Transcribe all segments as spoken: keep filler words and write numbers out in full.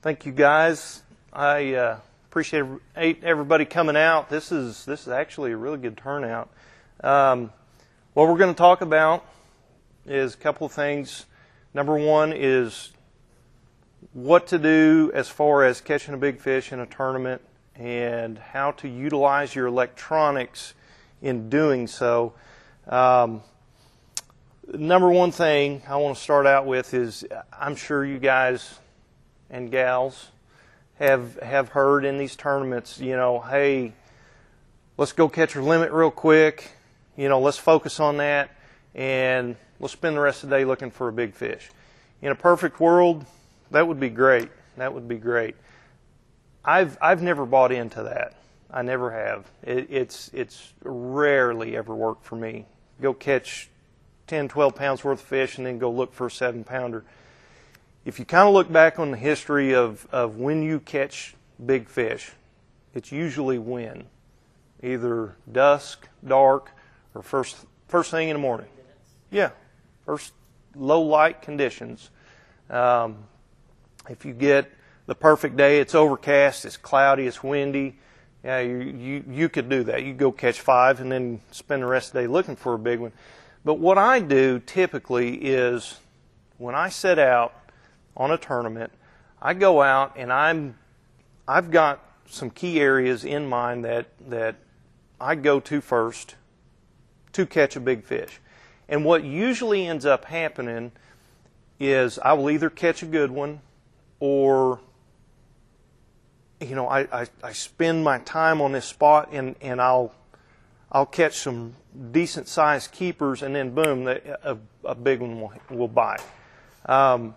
Thank you, guys. I uh, appreciate everybody coming out. This is this is actually a really good turnout. Um, what we're going to talk about is a couple of things. Number one is what to do as far as catching a big fish in a tournament and how to utilize your electronics in doing so. Um, number one thing I want to start out with is I'm sure you guys and gals have have heard in these tournaments, you know, hey, let's go catch our limit real quick. You know, let's focus on that, and we'll spend the rest of the day looking for a big fish. In a perfect world, that would be great. That would be great. I've I've never bought into that. I never have. It, it's it's rarely ever worked for me. Go catch ten, twelve pounds worth of fish and then go look for a seven pounder. If you kind of look back on the history of, of when you catch big fish, it's usually when. Either dusk, dark, or first first thing in the morning. Yeah, first low light conditions. Um, if you get the perfect day, it's overcast, it's cloudy, it's windy, yeah, you, you, you could do that. You go catch five and then spend the rest of the day looking for a big one. But what I do typically is when I set out on a tournament, I go out and I'm, I've got some key areas in mind that, that I go to first to catch a big fish. And what usually ends up happening is I will either catch a good one or, you know, I, I, I spend my time on this spot and, and I'll I'll catch some decent sized keepers and then boom, the, a, a big one will, will bite. Um,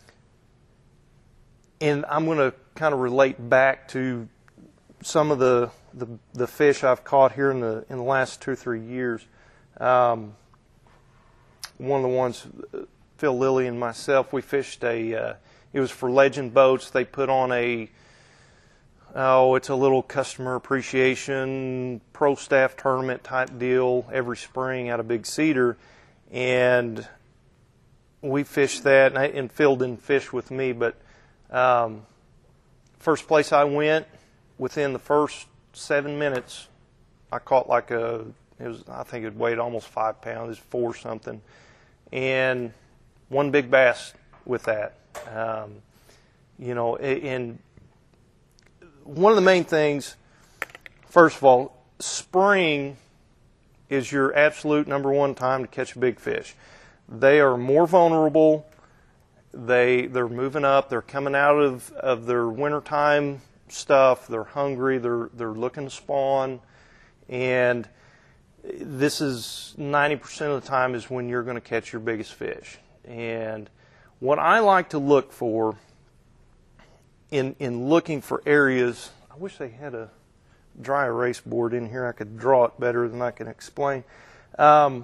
and I'm going to kind of relate back to some of the, the the fish I've caught here in the in the last two or three years. Um, one of the ones, Phil Lilly and myself, we fished a. Uh, it was for Legend Boats. They put on a. Oh, it's a little customer appreciation pro staff tournament type deal every spring out of Big Cedar, and we fished that. And, I, and Phil didn't fish with me, but um, first place I went, within the first seven minutes, I caught like a. It was I think it weighed almost five pounds. It's four something, and one big bass with that. Um, you know, and one of the main things, first of all, spring is your absolute number one time to catch a big fish. They are more vulnerable. They, they're moving up. They're coming out of, of their wintertime stuff. They're hungry. They're, they're looking to spawn. And this is ninety percent of the time is when you're going to catch your biggest fish. And what I like to look for in in looking for areas, I wish they had a dry erase board in here. I could draw it better than I can explain. Um,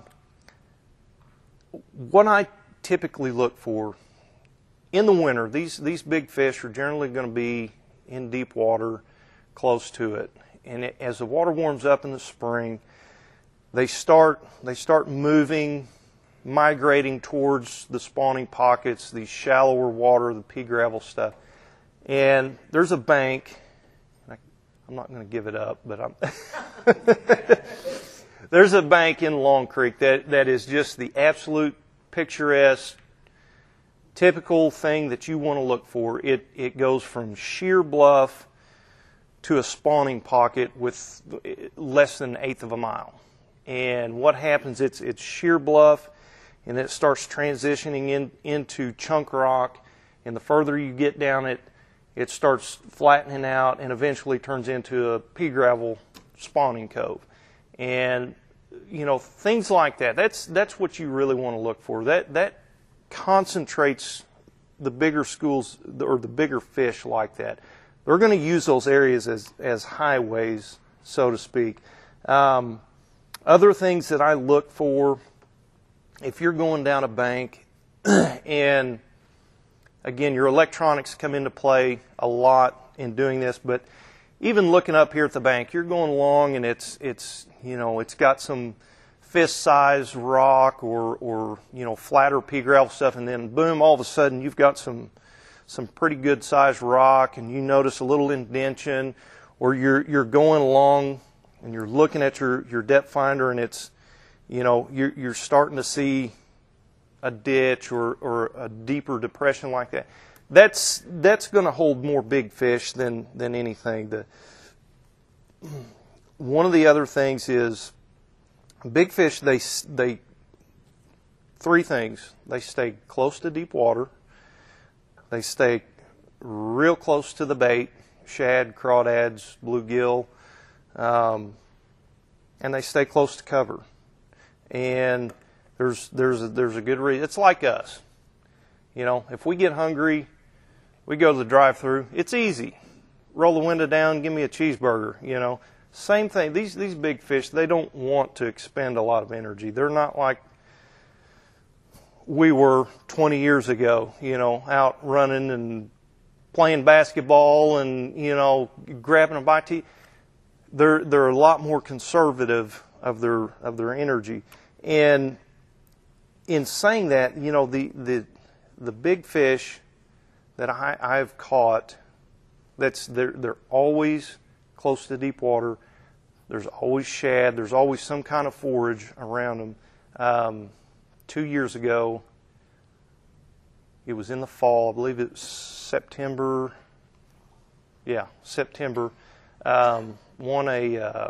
what I typically look for in the winter, these these big fish are generally going to be in deep water, close to it. And it, as the water warms up in the spring, they start they start moving, migrating towards the spawning pockets, these shallower water, the pea gravel stuff. And there's a bank. I'm not going to give it up, but I'm there's a bank in Long Creek that, that is just the absolute picturesque, typical thing that you want to look for. It it goes from sheer bluff to a spawning pocket with less than an eighth of a mile. And what happens? It's it's sheer bluff, and it starts transitioning in into chunk rock. And the further you get down it, it starts flattening out and eventually turns into a pea gravel spawning cove. And, you know, things like that, that's that's what you really want to look for. That that concentrates the bigger schools or the bigger fish like that. They're going to use those areas as, as highways, so to speak. Um, other things that I look for, if you're going down a bank and again, your electronics come into play a lot in doing this, but even looking up here at the bank, you're going along and it's it's you know it's got some fist-sized rock or or you know flatter pea gravel stuff, and then boom, all of a sudden you've got some some pretty good sized rock and you notice a little indention, or you're you're going along and you're looking at your, your depth finder and it's, you know, you're, you're starting to see a ditch or, or a deeper depression like that, that's that's going to hold more big fish than, than anything. The, one of the other things is big fish, they, they, three things. They stay close to deep water. They stay real close to the bait, shad, crawdads, bluegill, um, and they stay close to cover. And there's there's a, there's a good reason. It's like us, you know. If we get hungry, we go to the drive-thru. It's easy. Roll the window down, give me a cheeseburger. You know, same thing. These these big fish, they don't want to expend a lot of energy. They're not like we were twenty years ago. You know, out running and playing basketball and you know grabbing a bite to eat. They're they're a lot more conservative of their of their energy. And in saying that, you know, the the the big fish that I, I've caught, that's they're they're always close to deep water. There's always shad. There's always some kind of forage around them. Um, two years ago, it was in the fall. I believe it was September. Yeah, September. Um, won a. Uh,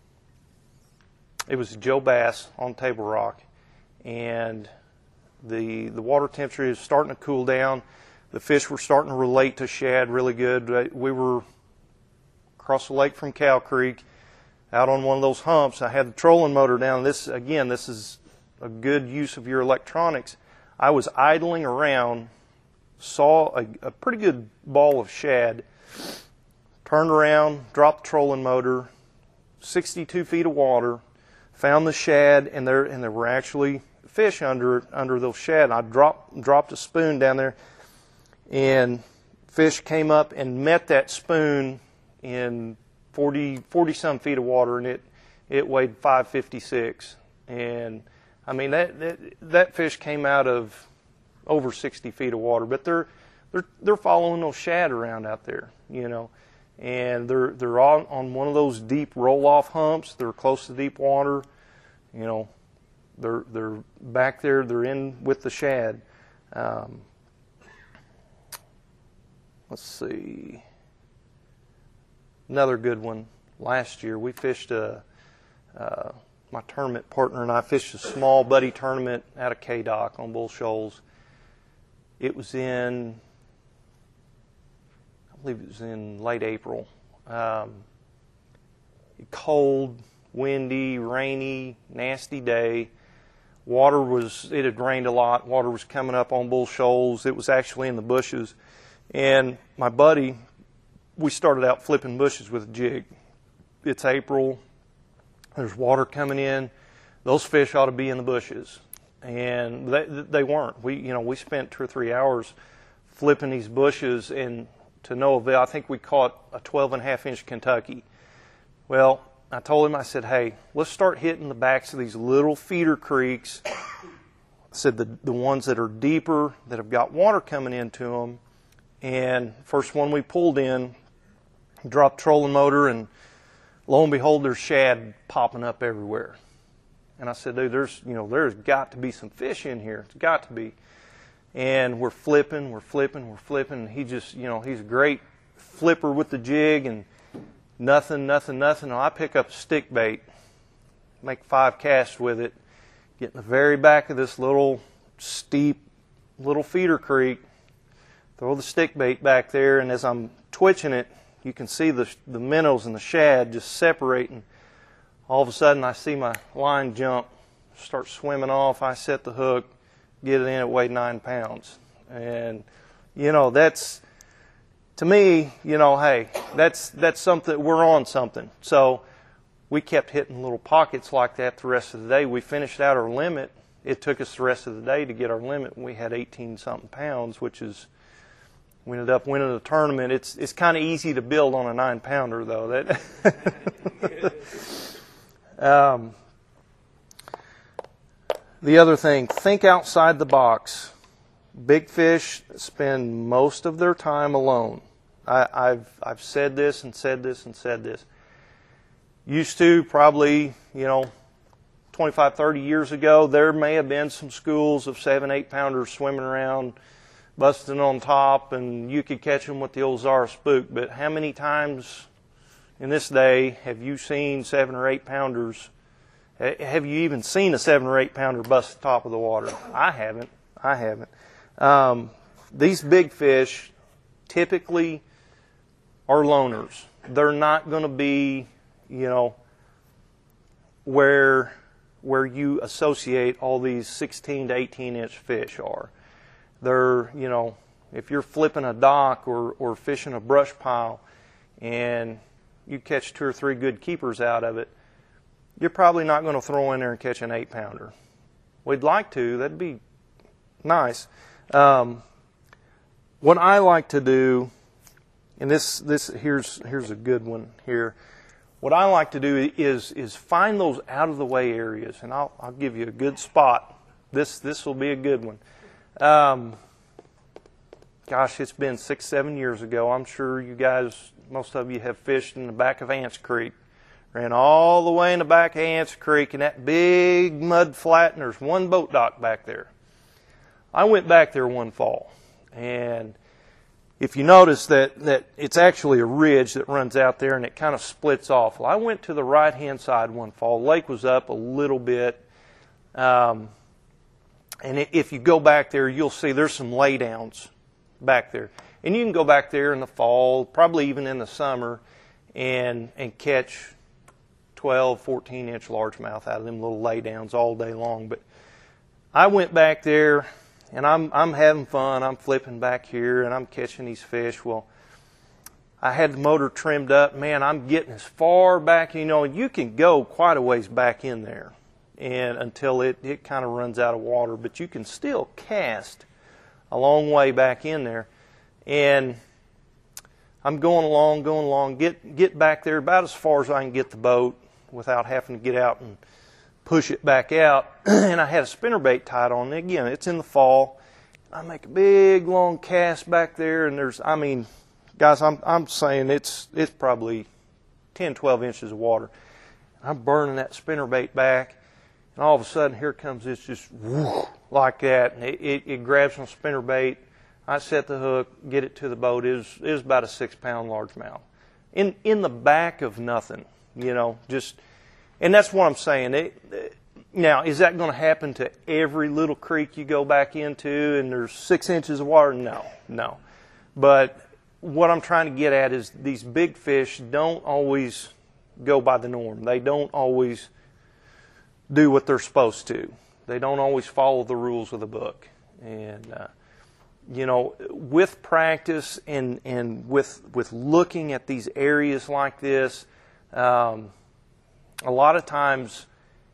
it was Joe Bass on Table Rock, and the the water temperature is starting to cool down. The fish were starting to relate to shad really good. We were across the lake from Cow Creek, out on one of those humps. I had the trolling motor down. This again, this is a good use of your electronics. I was idling around, saw a, a pretty good ball of shad, turned around, dropped the trolling motor, sixty-two feet of water, found the shad, and there and there were actually fish under under those shad. I dropped dropped a spoon down there, and fish came up and met that spoon in forty, forty some feet of water, and it it weighed five fifty-six. And I mean that that, that fish came out of over sixty feet of water, but they're they're they're following those shad around out there, you know. And they're they're on, on one of those deep roll-off humps. They're close to deep water, you know. They're they're back there. They're in with the shad. Um, let's see. Another good one. Last year we fished a. Uh, my tournament partner and I fished a small buddy tournament out of K-Dock on Bull Shoals. It was in. I believe it was in late April. Um, cold, windy, rainy, nasty day. Water was, it had rained a lot. Water was coming up on Bull Shoals. It was actually in the bushes. And my buddy, we started out flipping bushes with a jig. It's April. There's water coming in. Those fish ought to be in the bushes. And they, they weren't. We, you know, we spent two or three hours flipping these bushes, and to no avail. I think we caught a twelve and a half inch Kentucky. Well, I told him, I said, hey, let's start hitting the backs of these little feeder creeks. I said the, the ones that are deeper, that have got water coming into them. And first one we pulled in, dropped trolling motor, and lo and behold, there's shad popping up everywhere. And I said, dude, there's, you know, there's got to be some fish in here. It's got to be. And we're flipping, we're flipping, we're flipping. And he just, you know, he's a great flipper with the jig, and nothing, nothing, nothing. And I pick up a stick bait, make five casts with it, get in the very back of this little steep little feeder creek, throw the stick bait back there, and as I'm twitching it, you can see the the minnows and the shad just separating. All of a sudden, I see my line jump, start swimming off. I set the hook, get it in, it weighed nine pounds. And, you know, that's, to me, you know, hey, that's that's something, we're on something. So we kept hitting little pockets like that the rest of the day. We finished out our limit. It took us the rest of the day to get our limit. We had eighteen something pounds, which is, we ended up winning the tournament. It's it's kind of easy to build on a nine pounder, though. That. um, the other thing, think outside the box. big fish spend most of their time alone. I, I've I've said this and said this and said this. Used to, probably, you know, twenty-five, thirty years ago, there may have been some schools of seven, eight pounders swimming around, busting on top, and you could catch them with the old Zara spook. But how many times in this day have you seen seven or eight pounders? Have you even seen a seven or eight pounder bust the top of the water? I haven't. I haven't. Um, these big fish typically are loners. They're not going to be, you know, where where you associate all these sixteen to eighteen inch fish are. They're, you know, if you're flipping a dock or, or fishing a brush pile and you catch two or three good keepers out of it, you're probably not going to throw in there and catch an eight pounder. We'd like to. That'd be nice. Um, what I like to do, and this this here's here's a good one here. What I like to do is is find those out of the way areas, and I'll I'll give you a good spot. This this will be a good one. Um, gosh, it's been six seven years ago. I'm sure you guys, most of you, have fished in the back of Ants Creek. Ran all the way in the back of Ants Creek in that big mud flat, and there's one boat dock back there. I went back there one fall, and if you notice that, that it's actually a ridge that runs out there and it kind of splits off. Well, I went to the right-hand side one fall. The lake was up a little bit. Um, and if you go back there, you'll see there's some laydowns back there. And you can go back there in the fall, probably even in the summer, and, and catch twelve, fourteen inch largemouth out of them little laydowns all day long. But I went back there, and I'm I'm having fun. I'm flipping back here, and I'm catching these fish. Well, I had the motor trimmed up. Man, I'm getting as far back, you know, and you can go quite a ways back in there, and until it, it kind of runs out of water. But you can still cast a long way back in there. And I'm going along, going along, get get back there about as far as I can get the boat without having to get out and push it back out. And I had a spinnerbait tied on. And again, it's in the fall. I make a big long cast back there, and there's, I mean, guys, I'm I'm saying it's it's probably ten, twelve inches of water. I'm burning that spinnerbait back, and all of a sudden here comes this just whoosh, like that, and it, it, it grabs my spinnerbait. I set the hook, get it to the boat. It was, it was about a six pound largemouth. In in the back of nothing, you know, just, and that's what I'm saying. It, it, now, is that going to happen to every little creek you go back into and there's six inches of water? No, no. But what I'm trying to get at is these big fish don't always go by the norm. They don't always do what they're supposed to. They don't always follow the rules of the book. And, uh, you know, with practice and, and with with looking at these areas like this, um, a lot of times,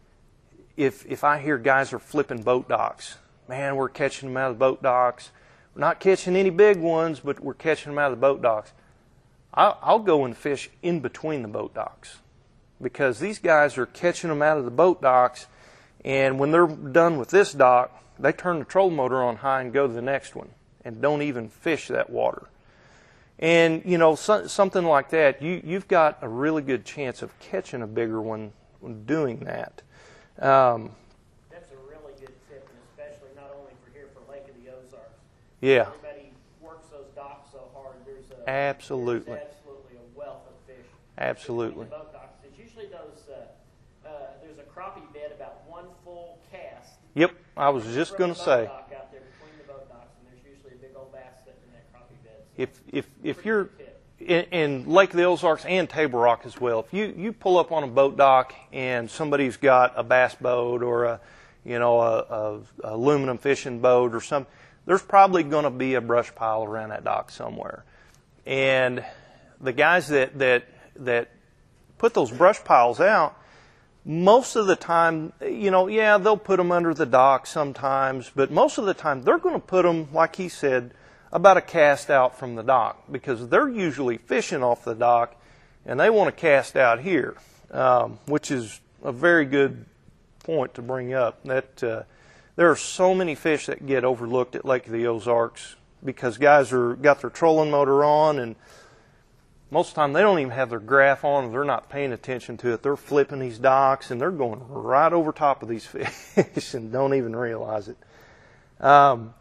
if if I hear guys are flipping boat docks, man, we're catching them out of the boat docks. We're not catching any big ones, but we're catching them out of the boat docks. I'll, I'll go and fish in between the boat docks, because these guys are catching them out of the boat docks, and when they're done with this dock, they turn the trolling motor on high and go to the next one, and don't even fish that water. And, you know, so, something like that, you, you've got a really good chance of catching a bigger one when doing that. Um, That's a really good tip, and especially not only for here for Lake of the Ozarks. Yeah. Everybody works those docks so hard. There's a, Absolutely. There's absolutely a wealth of fish. Absolutely. The boat docks. It's usually those, uh, uh, there's a crappie bed about one full cast. Yep, I was just going to say. Dock out there between the boat docks, and there's usually a big old bass sitting in that crappie bed. So If if if you're in, in Lake of the Ozarks and Table Rock as well, if you, you pull up on a boat dock and somebody's got a bass boat or a you know a, a, a aluminum fishing boat or something, there's probably going to be a brush pile around that dock somewhere. And the guys that that that put those brush piles out, most of the time, you know, yeah, they'll put them under the dock sometimes, but most of the time they're going to put them, like he said, about a cast out from the dock, because they're usually fishing off the dock and they want to cast out here, um, which is a very good point to bring up. That uh, there are so many fish that get overlooked at Lake of the Ozarks because guys are got their trolling motor on, and most of the time they don't even have their graph on, and they're not paying attention to it. They're flipping these docks, and they're going right over top of these fish and don't even realize it. Um,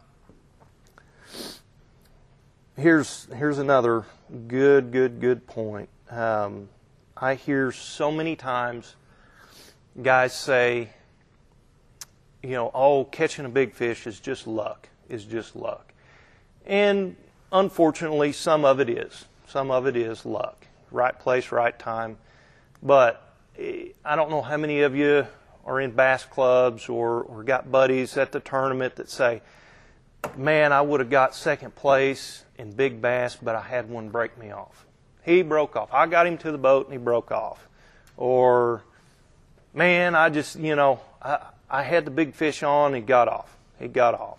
here's here's another good, good, good point. Um, I hear so many times guys say, you know, oh, catching a big fish is just luck, is just luck. And unfortunately, some of it is. Some of it is luck. Right place, right time. But I don't know how many of you are in bass clubs or, or got buddies at the tournament that say, man, I would have got second place in big bass, but I had one break me off. He broke off. I got him to the boat and he broke off. Or, man, I just, you know, I, I had the big fish on and he got off. He got off.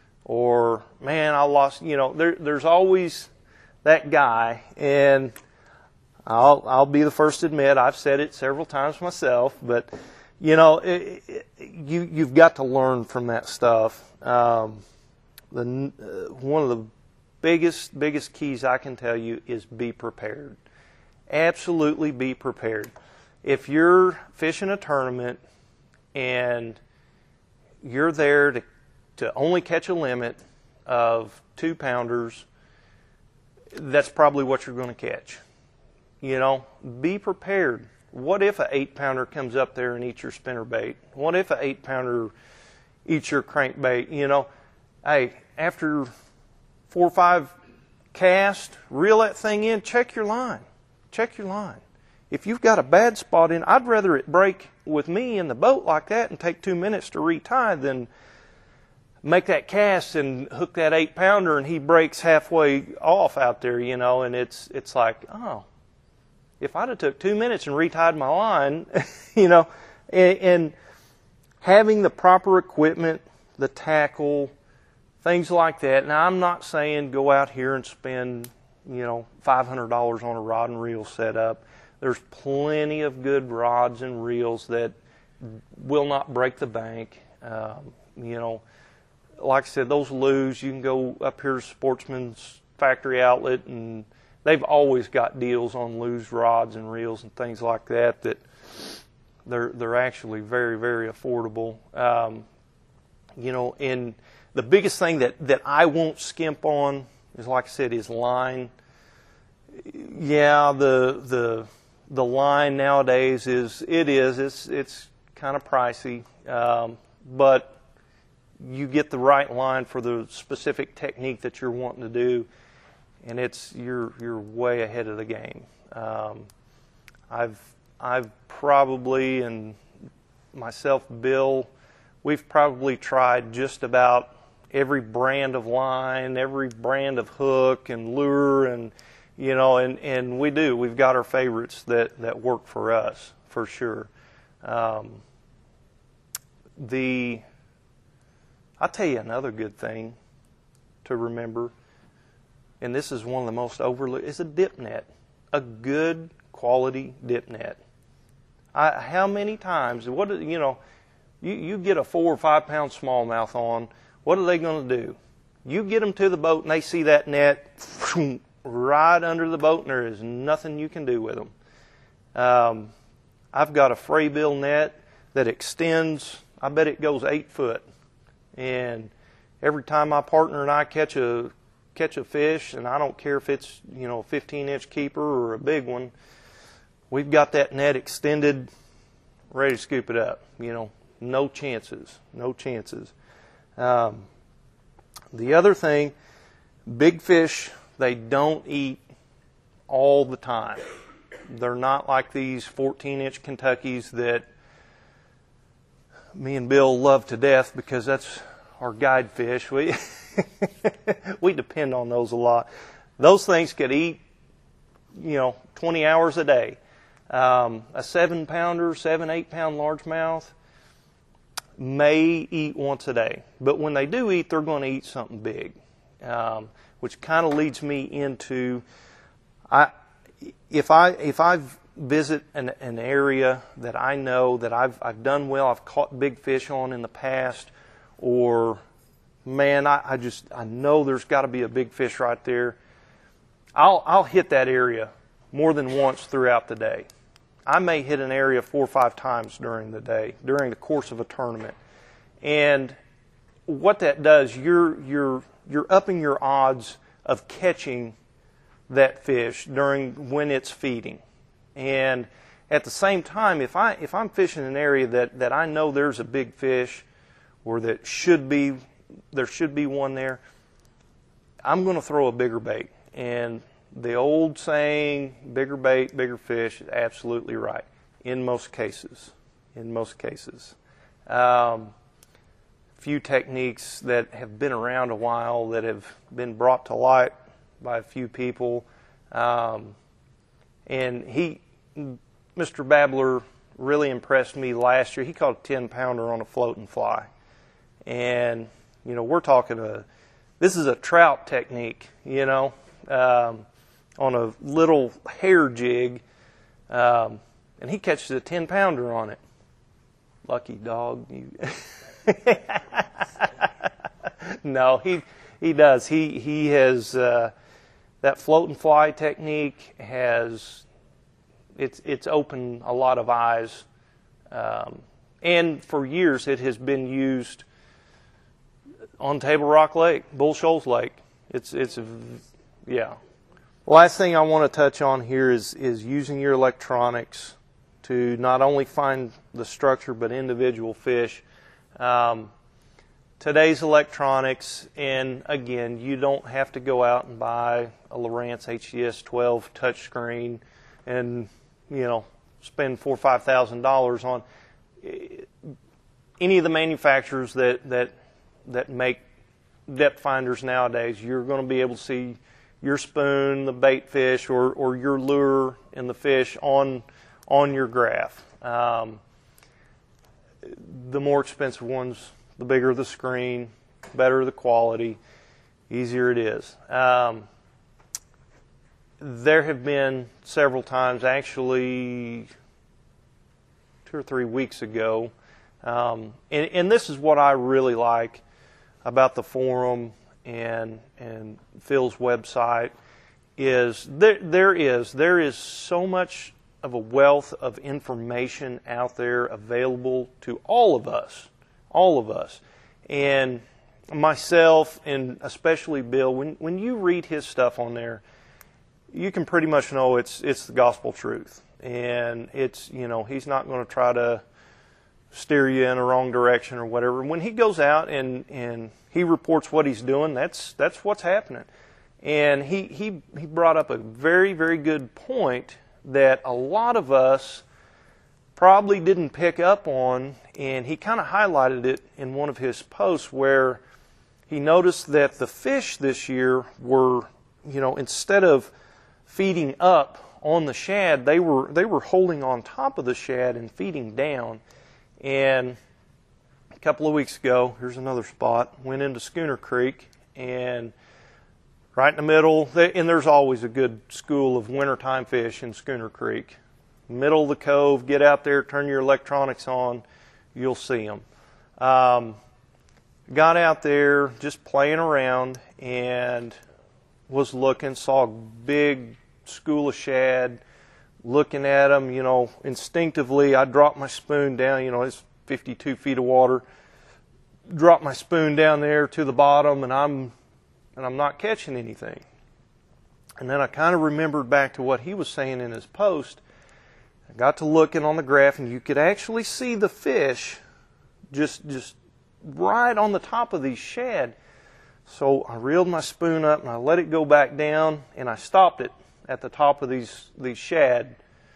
Or, man, I lost, you know, there, there's always that guy, and I'll, I'll be the first to admit, I've said it several times myself, but, you know, it, it, you, you've got to learn from that stuff. Um, the, uh, one of the biggest, biggest keys I can tell you is be prepared. Absolutely be prepared. If you're fishing a tournament and you're there to, to only catch a limit of two pounders, that's probably what you're going to catch. You know, be prepared. What if an eight pounder comes up there and eats your spinnerbait? What if an eight pounder eats your crankbait? You know, hey, after four or five casts, reel that thing in, check your line. Check your line. If you've got a bad spot in, I'd rather it break with me in the boat like that and take two minutes to retie than make that cast and hook that eight pounder and he breaks halfway off out there, you know, and it's it's like, oh, if I'd have took two minutes and retied my line, you know, and, and having the proper equipment, the tackle, things like that. Now, I'm not saying go out here and spend, you know, five hundred dollars on a rod and reel setup. There's plenty of good rods and reels that will not break the bank. Um, you know, like I said, those Lew's, you can go up here to Sportsman's Factory Outlet, and they've always got deals on Lew's rods and reels and things like that that they're they're actually very, very affordable. Um, you know, and the biggest thing that, that I won't skimp on is, like I said, is line. Yeah, the the the line nowadays is it is it's it's kind of pricey, um, but you get the right line for the specific technique that you're wanting to do, and it's you're you're way ahead of the game. Um, I've I've probably, and myself, Bill, we've probably tried just about every brand of line, every brand of hook and lure, and you know, and, and we do. We've got our favorites that, that work for us, for sure. Um, the I'll tell you another good thing to remember, and this is one of the most overlooked, is a dip net. A good quality dip net. I, how many times, what you know, you, you get a four or five pound smallmouth on, what are they going to do? You get them to the boat and they see that net right under the boat, and there is nothing you can do with them. Um, I've got a Fraybill net that extends, I bet it goes eight foot. And every time my partner and I catch a catch a fish, and I don't care if it's, you know, a fifteen inch keeper or a big one, we've got that net extended, ready to scoop it up. You know, no chances, no chances. Um, the other thing, big fish, they don't eat all the time. They're not like these fourteen inch Kentuckys that me and Bill love to death because that's our guide fish. We we depend on those a lot. Those things could eat, you know, twenty hours a day. Um, a seven pounder, seven, eight pound largemouth may eat once a day. But when they do eat, they're going to eat something big. Um, which kind of leads me into, I, if I if I visit an, an area that I know that I've I've done well, I've caught big fish on in the past, or man, I, I just I know there's got to be a big fish right there, I'll I'll hit that area more than once throughout the day. I may hit an area four or five times during the day, during the course of a tournament. And what that does, you're you're you're upping your odds of catching that fish during when it's feeding. And at the same time, if I if I'm fishing an area that, that I know there's a big fish, or that should be there should be one there, I'm going to throw a bigger bait. And the old saying, bigger bait, bigger fish, is absolutely right in most cases. In most cases. Um, few techniques that have been around a while that have been brought to light by a few people. Um, and he, Mister Babbler really impressed me last year. He caught a ten pounder on a floating fly. And, you know, we're talking a, this is a trout technique, you know, um, on a little hair jig. Um, and he catches a ten pounder on it. Lucky dog. You no, he he does. He he has uh, that float and fly technique has it's it's opened a lot of eyes, um, and for years it has been used on Table Rock Lake, Bull Shoals Lake. It's it's yeah. Last thing I want to touch on here is is using your electronics to not only find the structure but individual fish. Um, today's electronics, and again, you don't have to go out and buy a Lowrance H D S twelve touchscreen and, you know, spend four or five thousand dollars on any of the manufacturers that that that make depth finders nowadays. You're going to be able to see your spoon, the bait fish, or or your lure and the fish on on your graph. Um, the more expensive ones, the bigger the screen, better the quality, easier it is. Um, there have been several times, actually two or three weeks ago, um, and, and this is what I really like about the forum and and Phil's website, is there there is there is so much of a wealth of information out there available to all of us, all of us. And myself, and especially Bill, when when you read his stuff on there, you can pretty much know it's it's the gospel truth. And it's, you know, he's not going to try to steer you in a wrong direction or whatever. When he goes out and, and he reports what he's doing, that's that's what's happening. And he, he, he brought up a very, very good point that a lot of us probably didn't pick up on, and he kind of highlighted it in one of his posts where he noticed that the fish this year were, you know, instead of feeding up on the shad, they were they were holding on top of the shad and feeding down. And a couple of weeks ago, here's another spot, went into Schooner Creek, and right in the middle, and there's always a good school of wintertime fish in Schooner Creek. Middle of the cove, get out there, turn your electronics on, you'll see them. Um, got out there just playing around and was looking, saw a big school of shad, looking at them, you know, instinctively I dropped my spoon down, you know, it's fifty-two feet of water, dropped my spoon down there to the bottom, and I'm and I'm not catching anything. And then I kind of remembered back to what he was saying in his post. I got to looking on the graph, and you could actually see the fish just just right on the top of these shad. So I reeled my spoon up, and I let it go back down, and I stopped it at the top of these, these shad.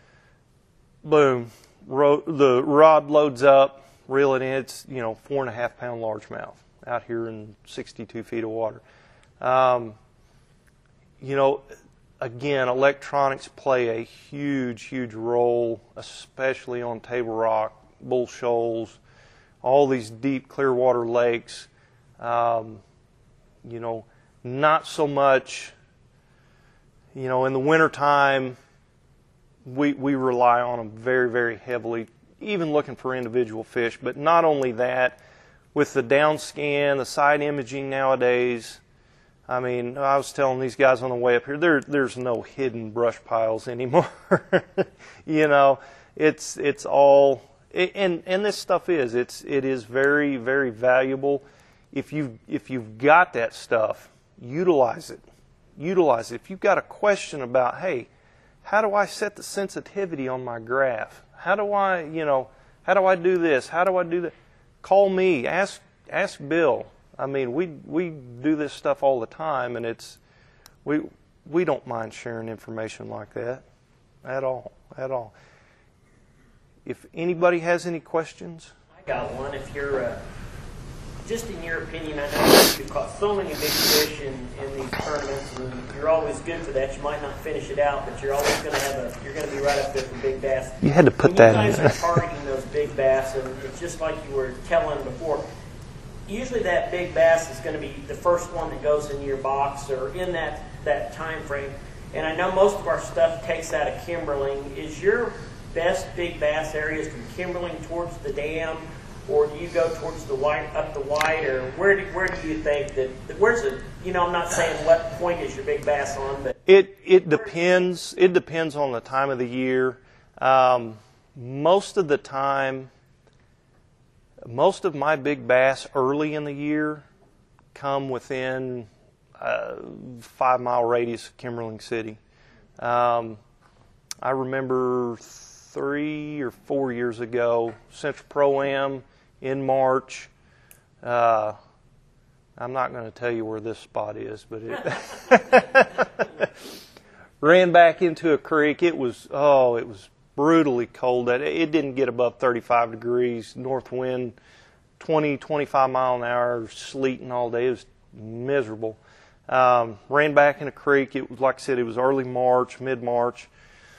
Boom. Ro- the rod loads up, reel it in. It's, you know, four and a half pound largemouth out here in sixty-two feet of water. Um, you know, again, electronics play a huge, huge role, especially on Table Rock, Bull Shoals, all these deep clear water lakes. Um, you know, not so much, you know, in the wintertime, we, we rely on them very, very heavily, even looking for individual fish. But not only that, with the down scan, the side imaging nowadays, I mean, I was telling these guys on the way up here, there there's no hidden brush piles anymore. You know, it's it's all and and this stuff is it's it is very very valuable. If you if you've got that stuff, utilize it. Utilize it. If you've got a question about, hey, how do I set the sensitivity on my graph? How do I, you know, how do I do this? How do I do that? Call me. Ask ask Bill. I mean, we we do this stuff all the time, and it's we we don't mind sharing information like that at all, at all. If anybody has any questions, I got one. If you're uh, just in your opinion, I know you've caught so many big fish in, in these tournaments, and you're always good for that. You might not finish it out, but you're always going to have a you're going to be right up there for big bass. You had to put when that in. You guys are targeting those big bass, and it's just like you were telling before. Usually that big bass is going to be the first one that goes in your box or in that, that time frame. And I know most of our stuff takes out of Kimberling. Is your best big bass areas from Kimberling towards the dam, or do you go towards the white, up the white, or where do, where do you think that, where's it, you know, I'm not saying what point is your big bass on, but. It, it depends, it depends on the time of the year. Um, most of the time, Most of my big bass early in the year come within a five mile radius of Kimberling City. Um, I remember three or four years ago, Central Pro-Am in March. Uh, I'm not going to tell you where this spot is, but it ran back into a creek. It was, oh, it was brutally cold. It didn't get above thirty-five degrees, north wind, twenty, twenty-five mile an hour, sleeting all day. It was miserable. Um, ran back in a creek. It was, like I said, it was early March, mid-March.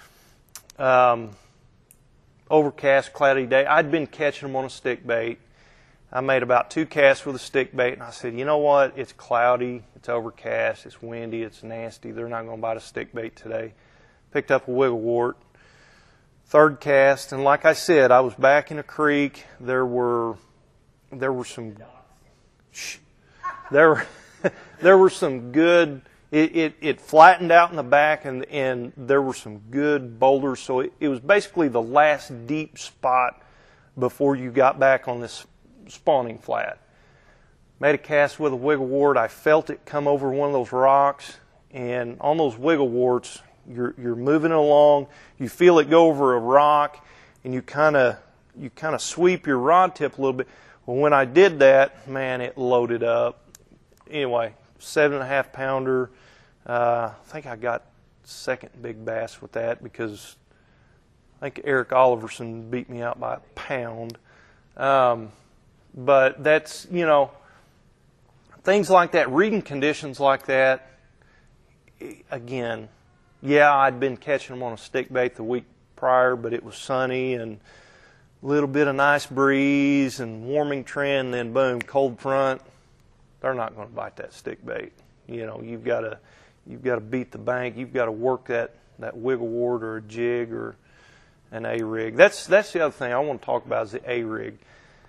Um, overcast, cloudy day. I'd been catching them on a stick bait. I made about two casts with a stick bait, and I said, you know what? It's cloudy, it's overcast, it's windy, it's nasty. They're not going to bite a stick bait today. Picked up a wiggle wart. Third cast, and like I said, I was back in a creek. There were, there were some, shh, there were, there were some good. It, it it flattened out in the back, and and there were some good boulders. So it, it was basically the last deep spot before you got back on this spawning flat. Made a cast with a wiggle wart. I felt it come over one of those rocks, and on those wiggle warts, You're you're moving it along. You feel it go over a rock, and you kind of you kind of sweep your rod tip a little bit. Well, when I did that, man, it loaded up. Anyway, seven and a half pounder. Uh, I think I got second big bass with that because I think Eric Oliverson beat me out by a pound. Um, but that's, you know, things like that, reading conditions like that. Again. Yeah, I'd been catching them on a stick bait the week prior, but it was sunny and a little bit of nice breeze and warming trend. Then boom, cold front. They're not going to bite that stick bait. You know, you've got to you've got to beat the bank. You've got to work that that wiggle wart or a jig or an A-rig. That's that's the other thing I want to talk about is the A-rig.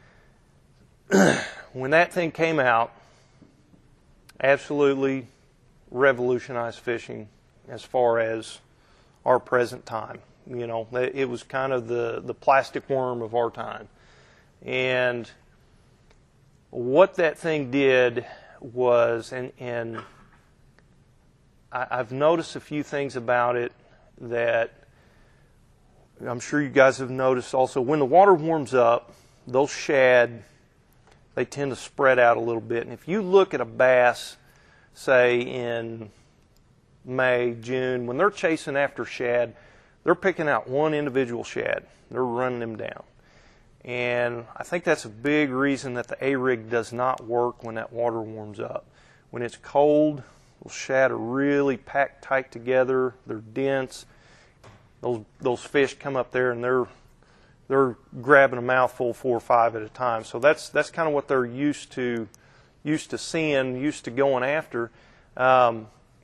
When that thing came out, absolutely revolutionized fishing. As far as our present time, you know, it was kind of the, the plastic worm of our time. And what that thing did was, and, and I, I've noticed a few things about it that I'm sure you guys have noticed also. When the water warms up, those shad, they tend to spread out a little bit. And if you look at a bass, say in May, June, when they're chasing after shad, they're picking out one individual shad. They're running them down. And I think that's a big reason that the A-rig does not work when that water warms up. When it's cold, those shad are really packed tight together. They're dense. Those those fish come up there and they're they're grabbing a mouthful, four or five at a time. So that's that's kind of what they're used to used to seeing, used to going after. Um,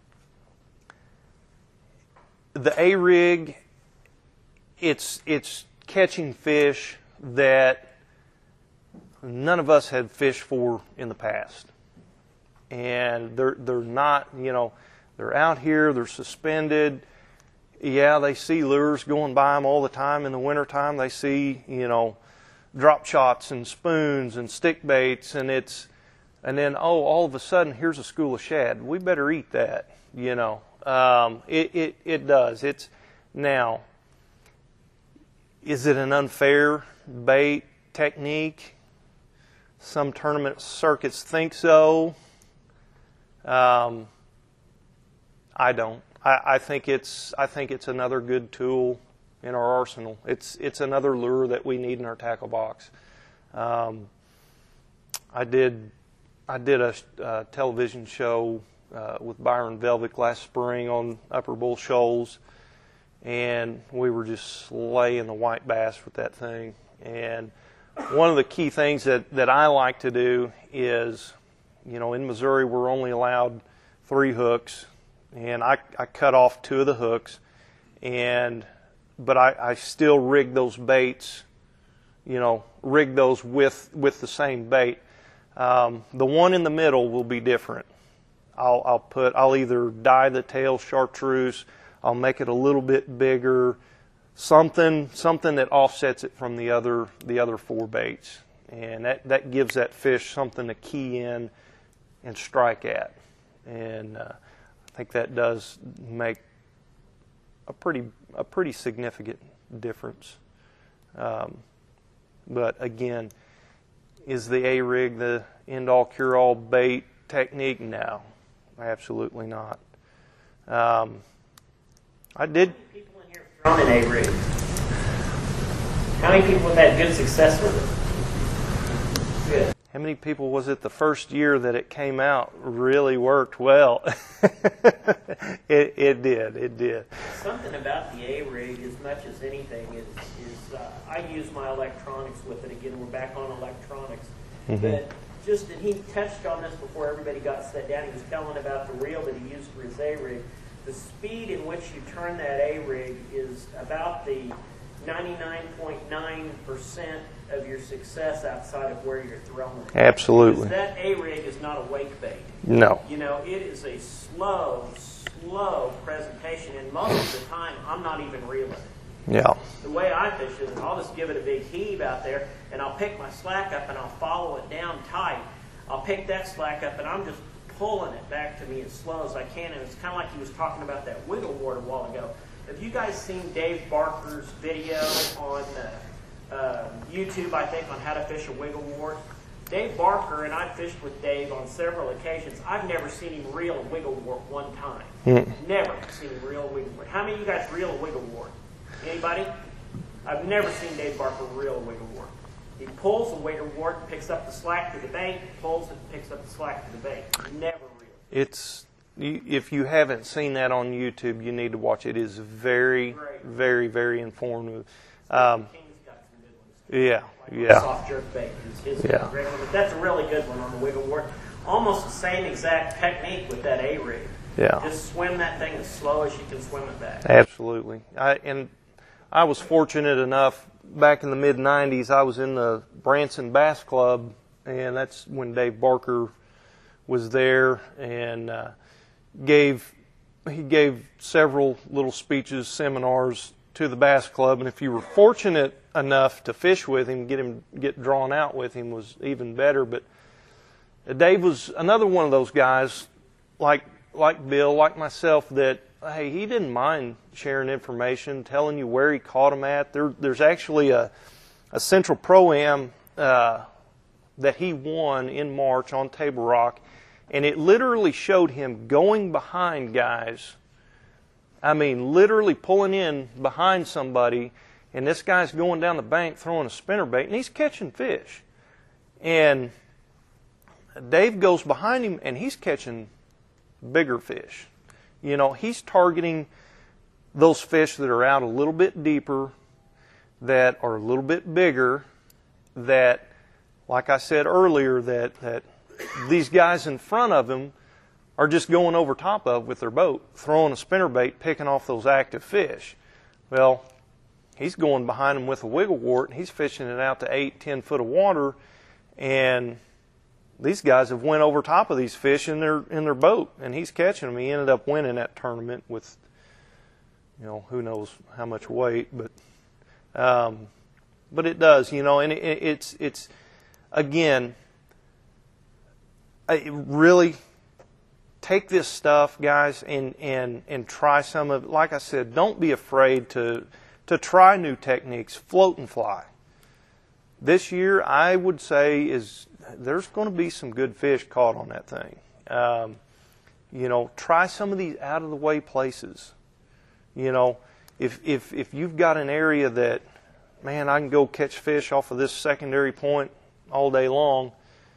The A-rig, it's it's catching fish that none of us had fished for in the past. And they're they're not, you know, they're out here, they're suspended. Yeah, they see lures going by them all the time in the wintertime. They see, you know, drop shots and spoons and stick baits, and it's, and then, oh, all of a sudden, here's a school of shad. We better eat that, you know. Um, it, it, it does. It's, now, is it an unfair bait technique? Some tournament circuits think so. Um, I don't. I, I think it's I think it's another good tool in our arsenal. It's it's another lure that we need in our tackle box. Um, I did I did a, a television show uh, with Byron Velvick last spring on Upper Bull Shoals, and we were just slaying the white bass with that thing. And one of the key things that, that I like to do is, you know, in Missouri we're only allowed three hooks, and I, I cut off two of the hooks, and but I, I still rig those baits, you know, rig those with with the same bait. Um, the one in the middle will be different. I'll, I'll put I'll either dye the tail chartreuse, I'll make it a little bit bigger, something something that offsets it from the other the other four baits, and that that gives that fish something to key in and strike at, and uh, I think that does make a pretty a pretty significant difference. Um, but again, is the A-rig the end-all cure-all bait technique? No, absolutely not. Um, I did. How many people in here have thrown an A-rig? How many people have had good success with it? Good. How many people was it the first year that it came out really worked well? it, it did, it did. Something about the A-rig, as much as anything, is, is uh, I use my electronics with it. Again, we're back on electronics. Mm-hmm. But just, and he touched on this before everybody got set down. He was telling about the reel that he used for his A-rig. The speed in which you turn that A-rig is about the ninety-nine point nine percent of your success outside of where you're throwing it. Absolutely. Because that A-rig is not a wake bait. No. You know, it is a slow, slow presentation, and most of the time, I'm not even reeling it. Yeah. The way I fish it is I'll just give it a big heave out there, and I'll pick my slack up, and I'll follow it down tight. I'll pick that slack up, and I'm just pulling it back to me as slow as I can, and it's kind of like he was talking about that wiggle wart a while ago. Have you guys seen Dave Barker's video on uh, uh, YouTube, I think, on how to fish a wiggle wart? Dave Barker, and I've fished with Dave on several occasions, I've never seen him reel a wiggle wart one time. Mm. Never seen him reel a wiggle wart. How many of you guys reel a wiggle wart? Anybody? I've never seen Dave Barker reel a wiggle wart. He pulls the wiggle wart, picks up the slack to the bait, pulls it, picks up the slack to the bait. Never reel. It's, if you haven't seen that on YouTube, you need to watch it. It is very, Great. very, very informative. Um, yeah, like yeah. Soft jerk bait is his yeah. great one, but that's a really good one on the wiggle wart. Almost the same exact technique with that A-rig. Yeah. Just swim that thing as slow as you can swim it back. Absolutely. I, and I was fortunate enough, back in the mid nineties, I was in the Branson Bass Club, and that's when Dave Barker was there, and uh, gave he gave several little speeches, seminars to the Bass Club, and if you were fortunate enough to fish with him, get him get drawn out with him, was even better. But Dave was another one of those guys, like like Bill, like myself, that hey, he didn't mind sharing information, telling you where he caught them at. There, there's actually a a Central Pro-Am uh, that he won in March on Table Rock, and it literally showed him going behind guys. I mean, literally pulling in behind somebody, and this guy's going down the bank throwing a spinnerbait, and he's catching fish. And Dave goes behind him, and he's catching bigger fish. You know, he's targeting those fish that are out a little bit deeper, that are a little bit bigger, that, like I said earlier, that, that these guys in front of him are just going over top of with their boat, throwing a spinnerbait, picking off those active fish. Well, he's going behind them with a wiggle wart, and he's fishing it out to eight, ten foot of water, And these guys have went over top of these fish in their in their boat, and he's catching them. He ended up winning that tournament with, you know, who knows how much weight, but um, but it does, you know, and it, it's it's again, I really take this stuff, guys, and and and try some of it. Like I said, don't be afraid to to try new techniques. Float and fly. This year, I would say, is there's going to be some good fish caught on that thing. Um, you know, try some of these out-of-the-way places. You know, if if if you've got an area that, man, I can go catch fish off of this secondary point all day long,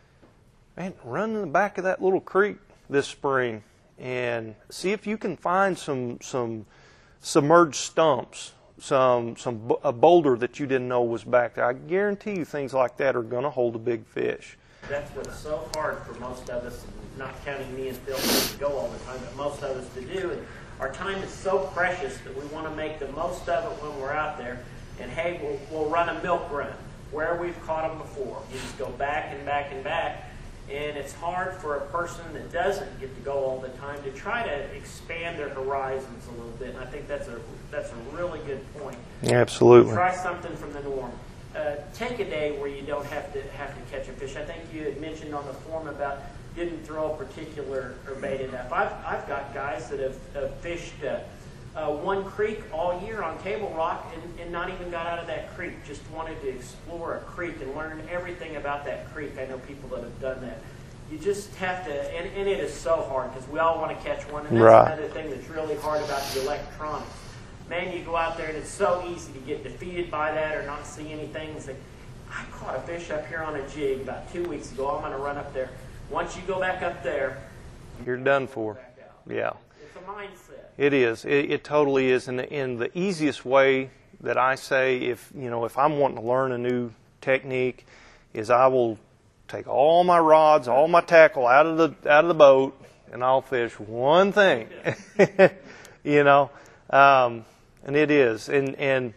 man, run in the back of that little creek this spring and see if you can find some some submerged stumps. Some some a boulder that you didn't know was back there. I guarantee you things like that are going to hold a big fish. That's what's so hard for most of us, not counting me and Phil, to go all the time, but most of us to do. And our time is so precious that we want to make the most of it when we're out there. And hey, we'll, we'll run a milk run where we've caught them before. You just go back and back and back. And it's hard for a person that doesn't get to go all the time to try to expand their horizons a little bit. And I think that's a that's a really good point. Absolutely. Try something from the norm. Uh, take a day where you don't have to have to catch a fish. I think you had mentioned on the forum about didn't throw a particular or bait enough. I've I've got guys that have, have fished uh, uh, one creek all year on Table Rock and, and not even got out of that creek. Just wanted to explore a creek and learn everything about that creek. I know people that have done that. You just have to, and, and it is so hard because we all want to catch one. And that's right. Another thing that's really hard about the electronics. Man, you go out there and it's so easy to get defeated by that or not see anything and say, I caught a fish up here on a jig about two weeks ago. I'm going to run up there. Once you go back up there, you're done for. Yeah. It's a mindset. It is. It, it totally is. And the, and the easiest way that I say, if you know, if I'm wanting to learn a new technique, is I will take all my rods, all my tackle out of the out of the boat, and I'll fish one thing. you know, um, and it is. And and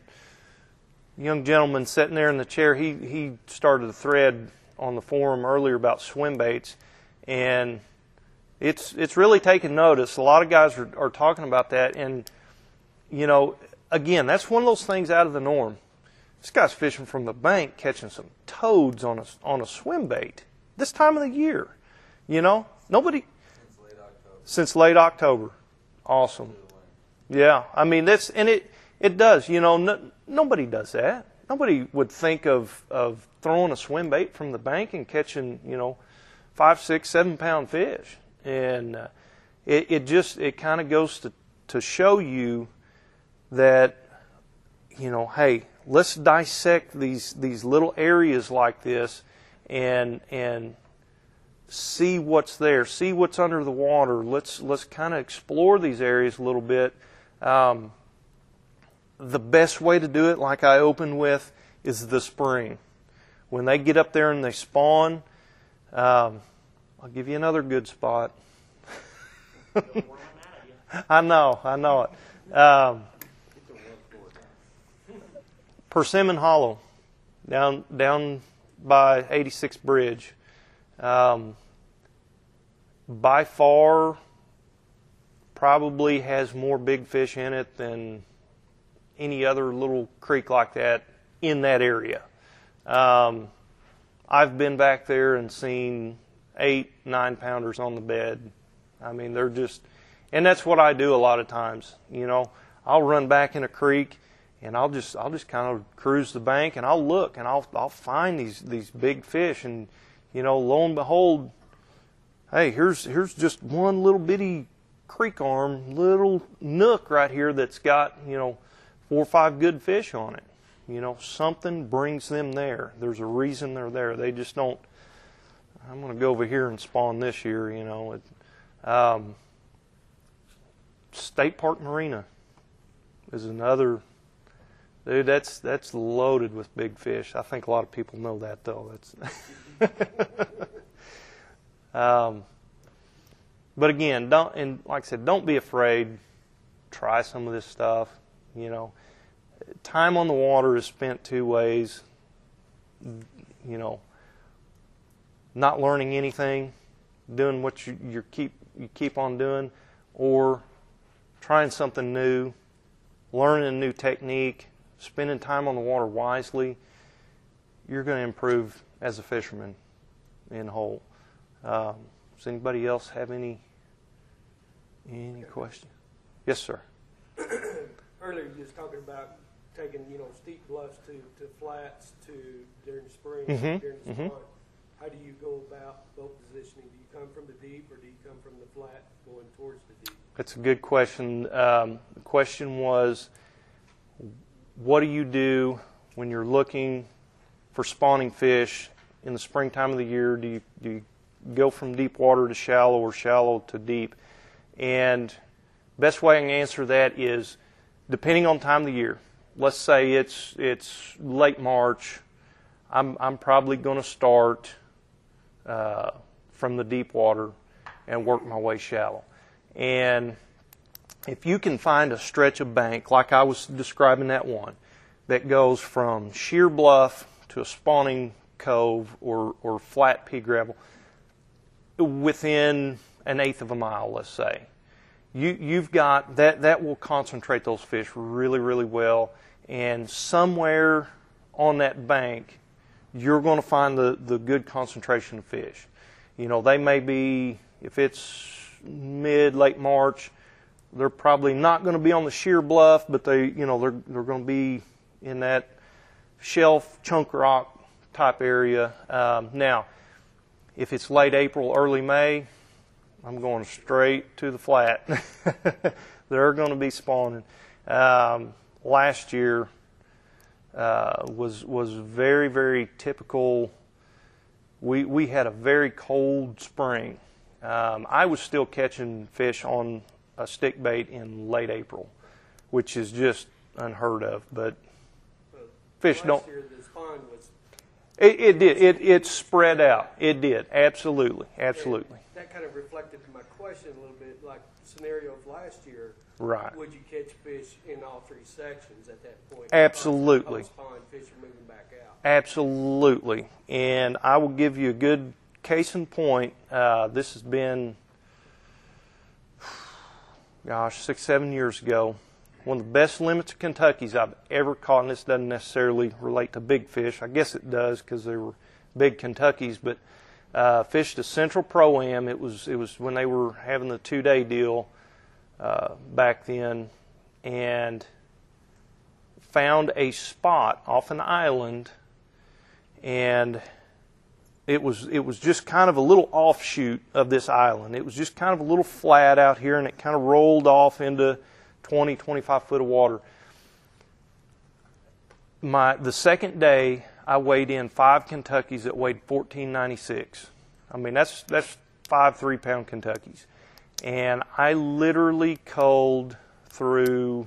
young gentleman sitting there in the chair, he he started a thread on the forum earlier about swim baits, and it's it's really taken notice. A lot of guys are, are talking about that, and you know, again, that's one of those things out of the norm. This guy's fishing from the bank, catching some toads on a on a swim bait this time of the year. You know, nobody Since late October. Since late October. Awesome. Yeah, I mean that's and it it does. You know, no, nobody does that. Nobody would think of of throwing a swim bait from the bank and catching, you know, five, six, seven pound fish. And uh, it it just it kind of goes to to show you that, you know, hey, let's dissect these these little areas like this and and see what's there, see what's under the water. Let's let's kind of explore these areas a little bit. Um, the best way to do it, like I opened with, is the spring. When they get up there and they spawn, um, I'll give you another good spot. I know, I know it. Um, Persimmon Hollow, down down by eighty-sixth Bridge. Um, by far, probably has more big fish in it than any other little creek like that in that area. Um, I've been back there and seen eight, nine pounders on the bed. I mean, they're just, and that's what I do a lot of times. You know, I'll run back in a creek. And I'll just I'll just kind of cruise the bank and I'll look and I'll I'll find these these big fish, and you know, lo and behold, hey, here's here's just one little bitty creek arm, little nook right here that's got, you know, four or five good fish on it. You know, something brings them there. There's a reason they're there. They just don't, I'm going to go over here and spawn this year, you know. It, um, State Park Marina is another. Dude, that's that's loaded with big fish. I think a lot of people know that, though. That's um, but again, don't and like I said, don't be afraid. Try some of this stuff. You know, time on the water is spent two ways. You know, not learning anything, doing what you, you keep you keep on doing, or trying something new, learning a new technique, spending time on the water wisely, you're going to improve as a fisherman in whole. Um, does anybody else have any any questions? Yes, sir. Earlier you was talking about taking, you know, steep bluffs to, to flats to during the spring, Mm-hmm. during the Mm-hmm. spawn. How do you go about boat positioning? Do you come from the deep or do you come from the flat going towards the deep? That's a good question. Um, the question was, what do you do when you're looking for spawning fish in the springtime of the year? Do you, do you go from deep water to shallow or shallow to deep? And best way I can answer that is depending on time of the year. Let's say it's it's late March. I'm I'm probably going to start uh, from the deep water and work my way shallow. And if you can find a stretch of bank, like I was describing that one, that goes from sheer bluff to a spawning cove or, or flat pea gravel within an eighth of a mile, let's say, you, you've got that, that will concentrate those fish really, really well. And somewhere on that bank, you're going to find the, the good concentration of fish. You know, they may be, if it's mid, late March, they're probably not going to be on the sheer bluff, but they, you know, they're they're going to be in that shelf chunk rock type area. Um, now, if it's late April, early May, I'm going straight to the flat. They're going to be spawning. Um, last year uh, was was very very typical. We we had a very cold spring. Um, I was still catching fish on a stick bait in late April, which is just unheard of. But Well, fish last don't. year the spawn was, It, it did. It it spread out. It did. Absolutely. Absolutely. and that kind of reflected my question a little bit, like scenario of last year. Right. Would you catch fish in all three sections at that point? Absolutely. Post spawn, fish are moving back out. Absolutely. And I will give you a good case in point. Uh, this has been, gosh, six, seven years ago. One of the best limits of Kentuckies I've ever caught, and this doesn't necessarily relate to big fish. I guess it does because they were big Kentuckies, but uh, fished a Central Pro-Am. It was, it was when they were having the two-day deal uh, back then, and found a spot off an island, and it was it was just kind of a little offshoot of this island. It was just kind of a little flat out here, and it kind of rolled off into twenty, twenty-five foot of water. My the second day, I weighed in five Kentuckies that weighed fourteen ninety-six. I mean, that's that's five three pound Kentuckies, and I literally culled through.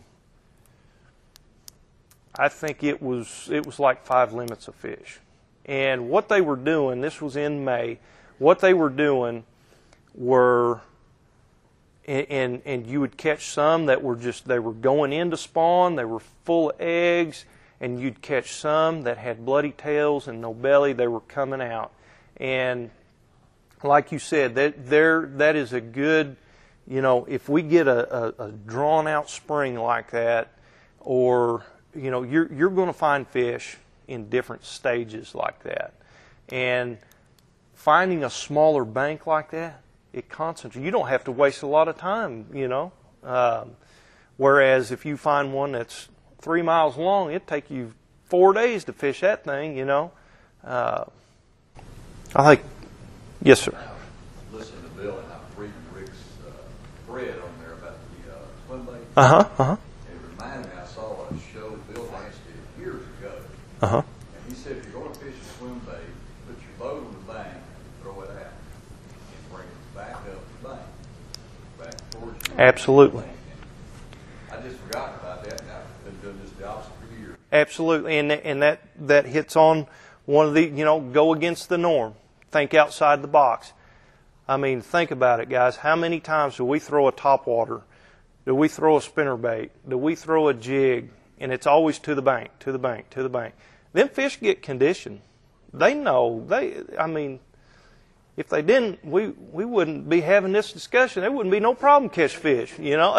I think it was it was like five limits of fish. And what they were doing, this was in May, what they were doing were, and, and, and you would catch some that were just, they were going into spawn, they were full of eggs, and you'd catch some that had bloody tails and no belly, they were coming out. And like you said, that there that is a good, you know, if we get a, a, a drawn out spring like that, or, you know, you're you're going to find fish in different stages like that. And finding a smaller bank like that, it concentrates. You don't have to waste a lot of time, you know. Um, whereas if you find one that's three miles long, it'd take you four days to fish that thing, you know. Uh, I think, yes, sir. Listen to Bill and I'm reading Rick's uh, thread on there about the uh, swim bait. Uh-huh, uh-huh, It reminded me, I saw a show Bill Lance did years ago. uh-huh. And he said, if you're going to fish a swim bait, put your boat on the bank, throw it out, and bring it back up the bank, back towards you. Absolutely. And I just forgot about that, and I've been doing this the opposite for years. Absolutely, and and that that hits on one of the, you know, go against the norm. Think outside the box. I mean, think about it, guys. How many times do we throw a topwater? Do we throw a spinnerbait? Do we throw a jig? And it's always to the bank, to the bank, to the bank. Them fish get conditioned. They know. They, I mean, if they didn't, we, we wouldn't be having this discussion. There wouldn't be no problem catch fish, you know.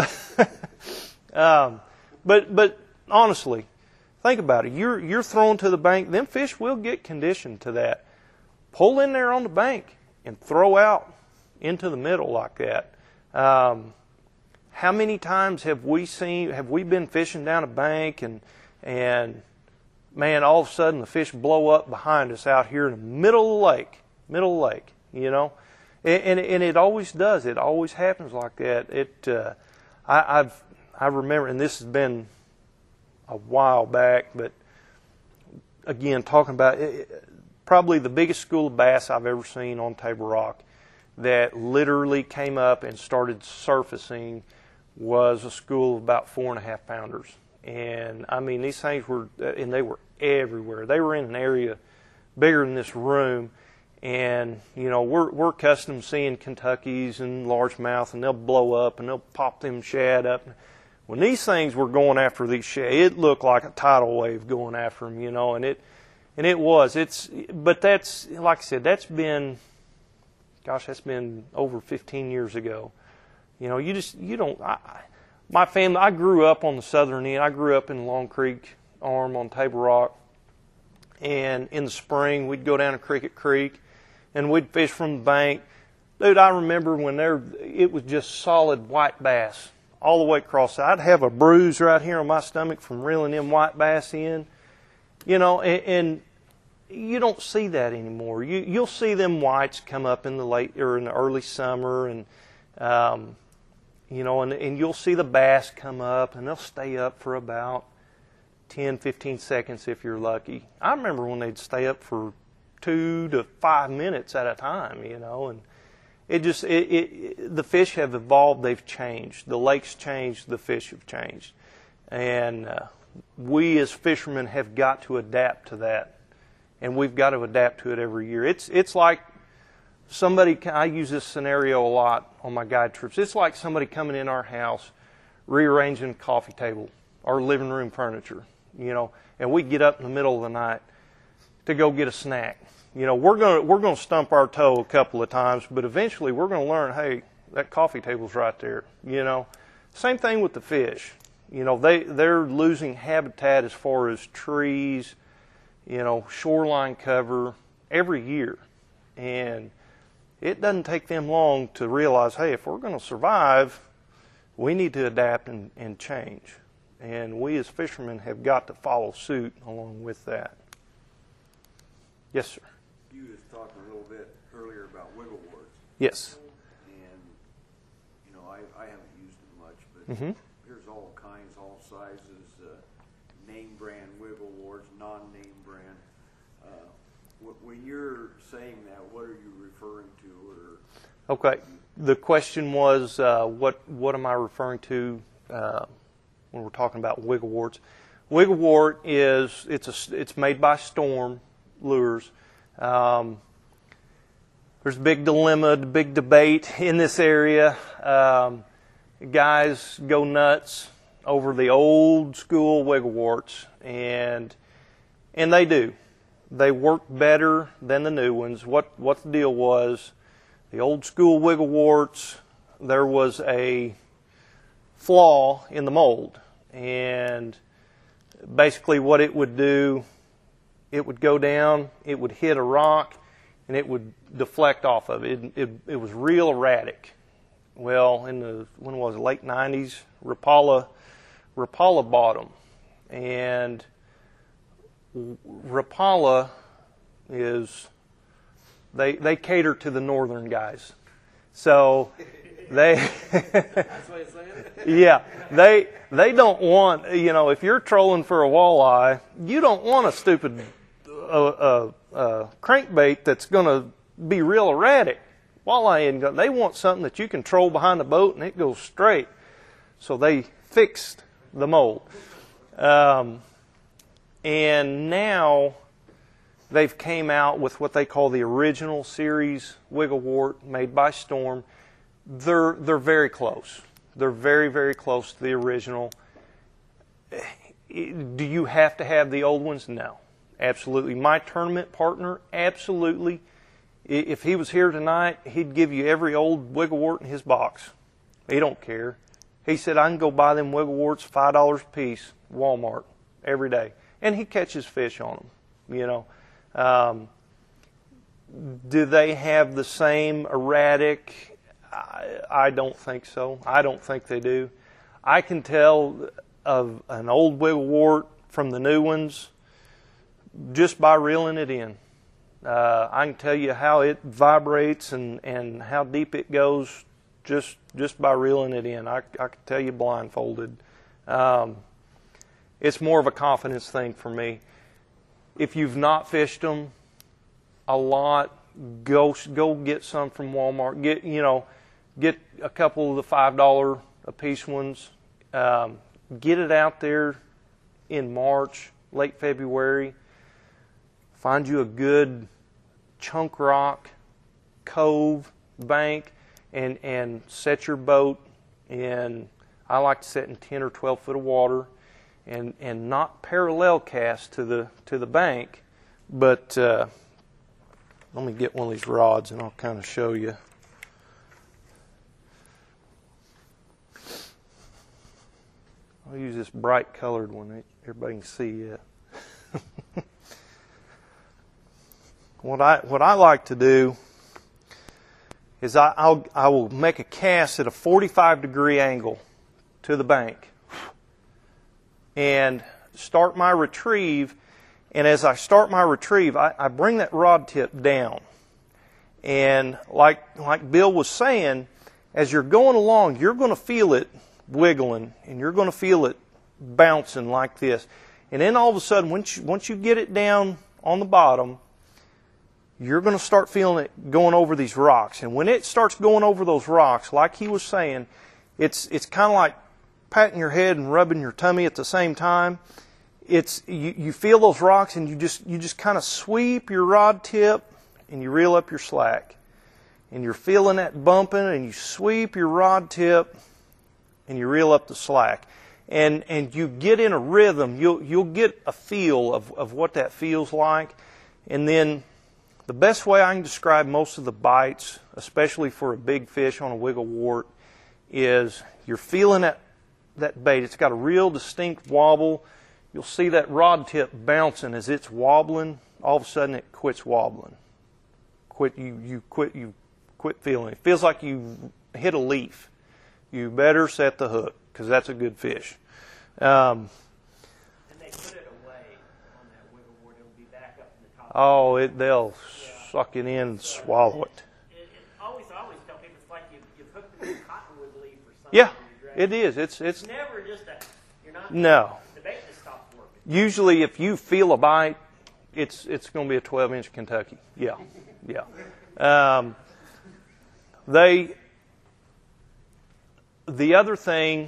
um, but but honestly, think about it. You're you're thrown to the bank. Them fish will get conditioned to that. Pull in there on the bank and throw out into the middle like that. Um, how many times have we seen? Have we been fishing down a bank and and man, all of a sudden the fish blow up behind us out here in the middle of the lake, middle of the lake, you know, and and, and it always does. It always happens like that. It uh, I, I've I remember, and this has been a while back, but again, talking about it, probably the biggest school of bass I've ever seen on Table Rock that literally came up and started surfacing was a school of about four and a half pounders. And I mean, these things were, and they were everywhere. They were in an area bigger than this room. And, you know, we're, we're accustomed to seeing Kentuckys and largemouth, and they'll blow up and they'll pop them shad up. When these things were going after these shad, it looked like a tidal wave going after them, you know, and it, and it was. It's, but that's, like I said, that's been, gosh, that's been over fifteen years ago. You know, you just, you don't, I, my family, I grew up on the southern end. I grew up in Long Creek Arm on Table Rock. And in the spring, we'd go down to Cricket Creek and we'd fish from the bank. Dude, I remember when there, it was just solid white bass all the way across. I'd have a bruise right here on my stomach from reeling them white bass in. You know, and, and you don't see that anymore. You, you'll see them whites come up in the late or in the early summer, and um, you know, and, and you'll see the bass come up, and they'll stay up for about ten, fifteen seconds if you're lucky. I remember when they'd stay up for two to five minutes at a time. You know, and it just it, it the fish have evolved. They've changed. The lake's changed. The fish have changed, and uh, we as fishermen have got to adapt to that, and we've got to adapt to it every year. It's it's like somebody, I use this scenario a lot on my guide trips. It's like somebody coming in our house, rearranging a coffee table or living room furniture, you know, and we get up in the middle of the night to go get a snack. You know, we're going to, we're going to stump our toe a couple of times, but eventually we're going to learn, hey, that coffee table's right there, you know. Same thing with the fish. You know, they, they're losing habitat as far as trees, you know, shoreline cover every year. And it doesn't take them long to realize, hey, if we're going to survive, we need to adapt and, and change. And we as fishermen have got to follow suit along with that. Yes, sir. You was talking a little bit earlier about wiggle warts. Yes. And, you know, I, I haven't used it much, but Mm-hmm. there's all kinds, all sizes, uh, name brand wiggle warts, non-name brand. Uh, wh- when you're saying that, what are you referring to? Or Okay. The question was, uh, what what am I referring to uh, when we're talking about wiggle warts? Wiggle wart is it's a it's made by Storm Lures. Um, there's a big dilemma, the big debate in this area. Um, guys go nuts over the old school wiggle warts, and and they do. They work better than the new ones. What what the deal was? The old school wiggle warts, there was a flaw in the mold, and basically what it would do, it would go down, it would hit a rock, and it would deflect off of it. It, it, it was real erratic. Well, in the, when was it, late nineties, Rapala, Rapala bought them, and Rapala is, they they cater to the northern guys. So they That's what it's saying. yeah, they they don't want, you know, if you're trolling for a walleye, you don't want a stupid uh, uh, uh, crankbait that's going to be real erratic. Walleye ain't gonna, they want something that you can troll behind the boat and it goes straight. So they fixed the mold. Um, and now they've came out with what they call the original series wiggle wart made by Storm. They're they're very close. They're very, very close to the original. Do you have to have the old ones? No. Absolutely. My tournament partner, absolutely. If he was here tonight, he'd give you every old wiggle wart in his box. He don't care. He said, I can go buy them wiggle warts five dollars a piece, Walmart, every day. And he catches fish on them, you know. Um, do they have the same erratic? I, I don't think so. I don't think they do. I can tell of an old wiggle wart from the new ones just by reeling it in. Uh, I can tell you how it vibrates and, and how deep it goes just just by reeling it in. I, I can tell you blindfolded. Um, it's more of a confidence thing for me. If you've not fished them a lot, go go get some from Walmart. Get you know, get a couple of the five dollar a piece ones. Um, get it out there in March, late February. Find you a good chunk rock, cove, bank, and and set your boat in. I like to set in ten or twelve foot of water, and and not parallel cast to the to the bank, but uh, let me get one of these rods and I'll kind of show you. I'll use this bright colored one that everybody can see it. What I what I like to do is I I'll, I will make a cast at a forty-five degree angle to the bank and start my retrieve. And as I start my retrieve, I, I bring that rod tip down. And like like Bill was saying, as you're going along, you're going to feel it wiggling and you're going to feel it bouncing like this. And then all of a sudden, once you, once you get it down on the bottom, you're going to start feeling it going over these rocks. And when it starts going over those rocks, like he was saying, it's it's kind of like patting your head and rubbing your tummy at the same time. It's you, you feel those rocks and you just you just kind of sweep your rod tip and you reel up your slack. And you're feeling that bumping and you sweep your rod tip and you reel up the slack. And and you get in a rhythm. You'll you'll get a feel of, of what that feels like. And then the best way I can describe most of the bites, especially for a big fish on a wiggle wart, is you're feeling that, that bait. It's got a real distinct wobble. You'll see that rod tip bouncing as it's wobbling. All of a sudden it quits wobbling. Quit you you quit you quit feeling it. It feels like you hit a leaf. You better set the hook because that's a good fish. Um, And they put it away on that wiggle wart. It'll be back up in the top. oh, it they'll suck it in and swallow it. It, it always, I always tell people it's like you, you've hooked it with a cottonwood leaf or something. Yeah, and you're dragging it is. It's it's It's never just a, you're not, no. the bait just stops working. Usually, if you feel a bite, it's it's going to be a twelve inch Kentucky. Yeah, yeah. Um, they. The other thing,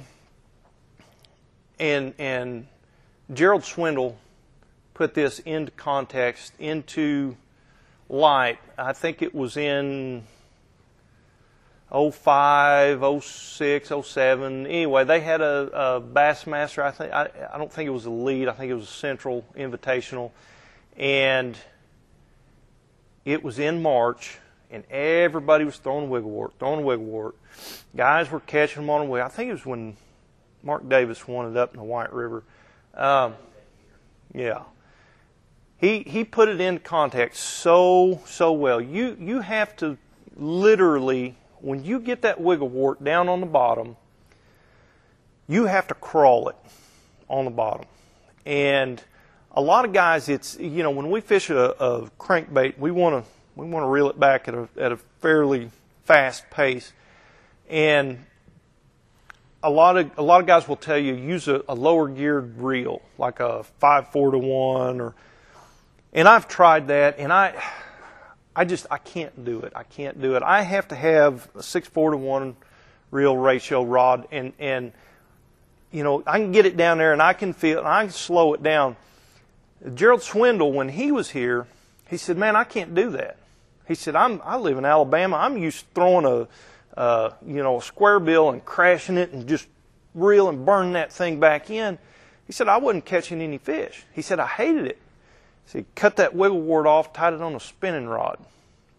and and Gerald Swindle put this into context, into light. I think it was in oh five, oh six, oh seven. Anyway, they had a, a Bassmaster. I think I, I don't think it was a lead. I think it was a Central Invitational, and it was in March, and everybody was throwing wiggle wart, throwing wiggle wart. Guys were catching them on the way. I think it was when Mark Davis won it up in the White River. Um, yeah. He he put it in context so, so well. You you have to literally, when you get that wiggle wart down on the bottom, you have to crawl it on the bottom. And a lot of guys, it's, you know, when we fish a, a crankbait, we want to we want to reel it back at a at a fairly fast pace. And a lot of a lot of guys will tell you use a, a lower geared reel, like a five four to one, or. And I've tried that, and I, I just I can't do it. I can't do it. I have to have a six four to one reel ratio rod, and and you know I can get it down there, and I can feel, and I can slow it down. Gerald Swindle, when he was here, he said, "Man, I can't do that." He said, "I'm I live in Alabama. I'm used to throwing a, uh, you know, a square bill and crashing it and just reel and burning that thing back in." He said, "I wasn't catching any fish." He said, "I hated it." So he cut that wiggle wart off, tied it on a spinning rod.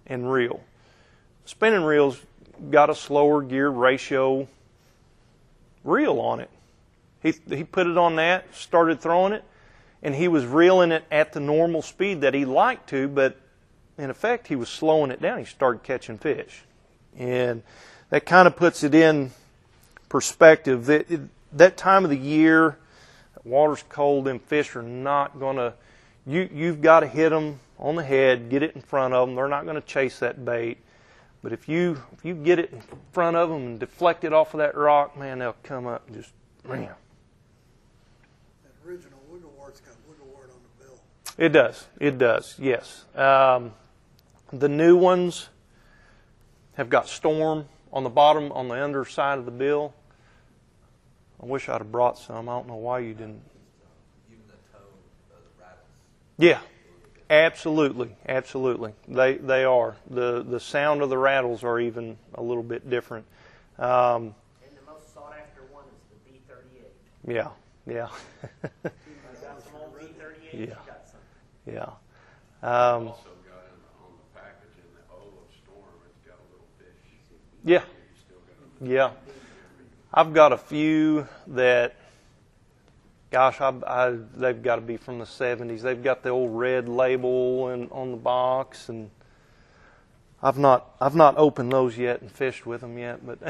and reel. Spinning reel's got a slower gear ratio reel on it. He, he put it on that, started throwing it, and he was reeling it at the normal speed that he liked to, but in effect he was slowing it down. He started catching fish. And that kind of puts it in perspective. That, it, that time of the year, water's cold, them fish are not going to, you, you've got to hit them on the head, get it in front of them. They're not going to chase that bait. But if you if you get it in front of them and deflect it off of that rock, man, they'll come up and just, man. That original wiggle wart's got wiggle wart on the bill. It does. It does, yes. Um, the new ones have got storm on the bottom, on the underside of the bill. I wish I'd have brought some. I don't know why you didn't. Even the tone of the rattles. Yeah, absolutely, absolutely. They they are. The the sound of the rattles are even a little bit different. Um, And the most sought after one is the B thirty-eight. yeah, yeah, You got some old B thirty-eight, you Yeah. got some. yeah. Um, Also got in the, on the package in the O of Storm, it's got a little fish. yeah, You still got a yeah. I've got a few that, gosh, I, I, they've got to be from the seventies. They've got the old red label and on the box, and I've not I've not opened those yet and fished with them yet. But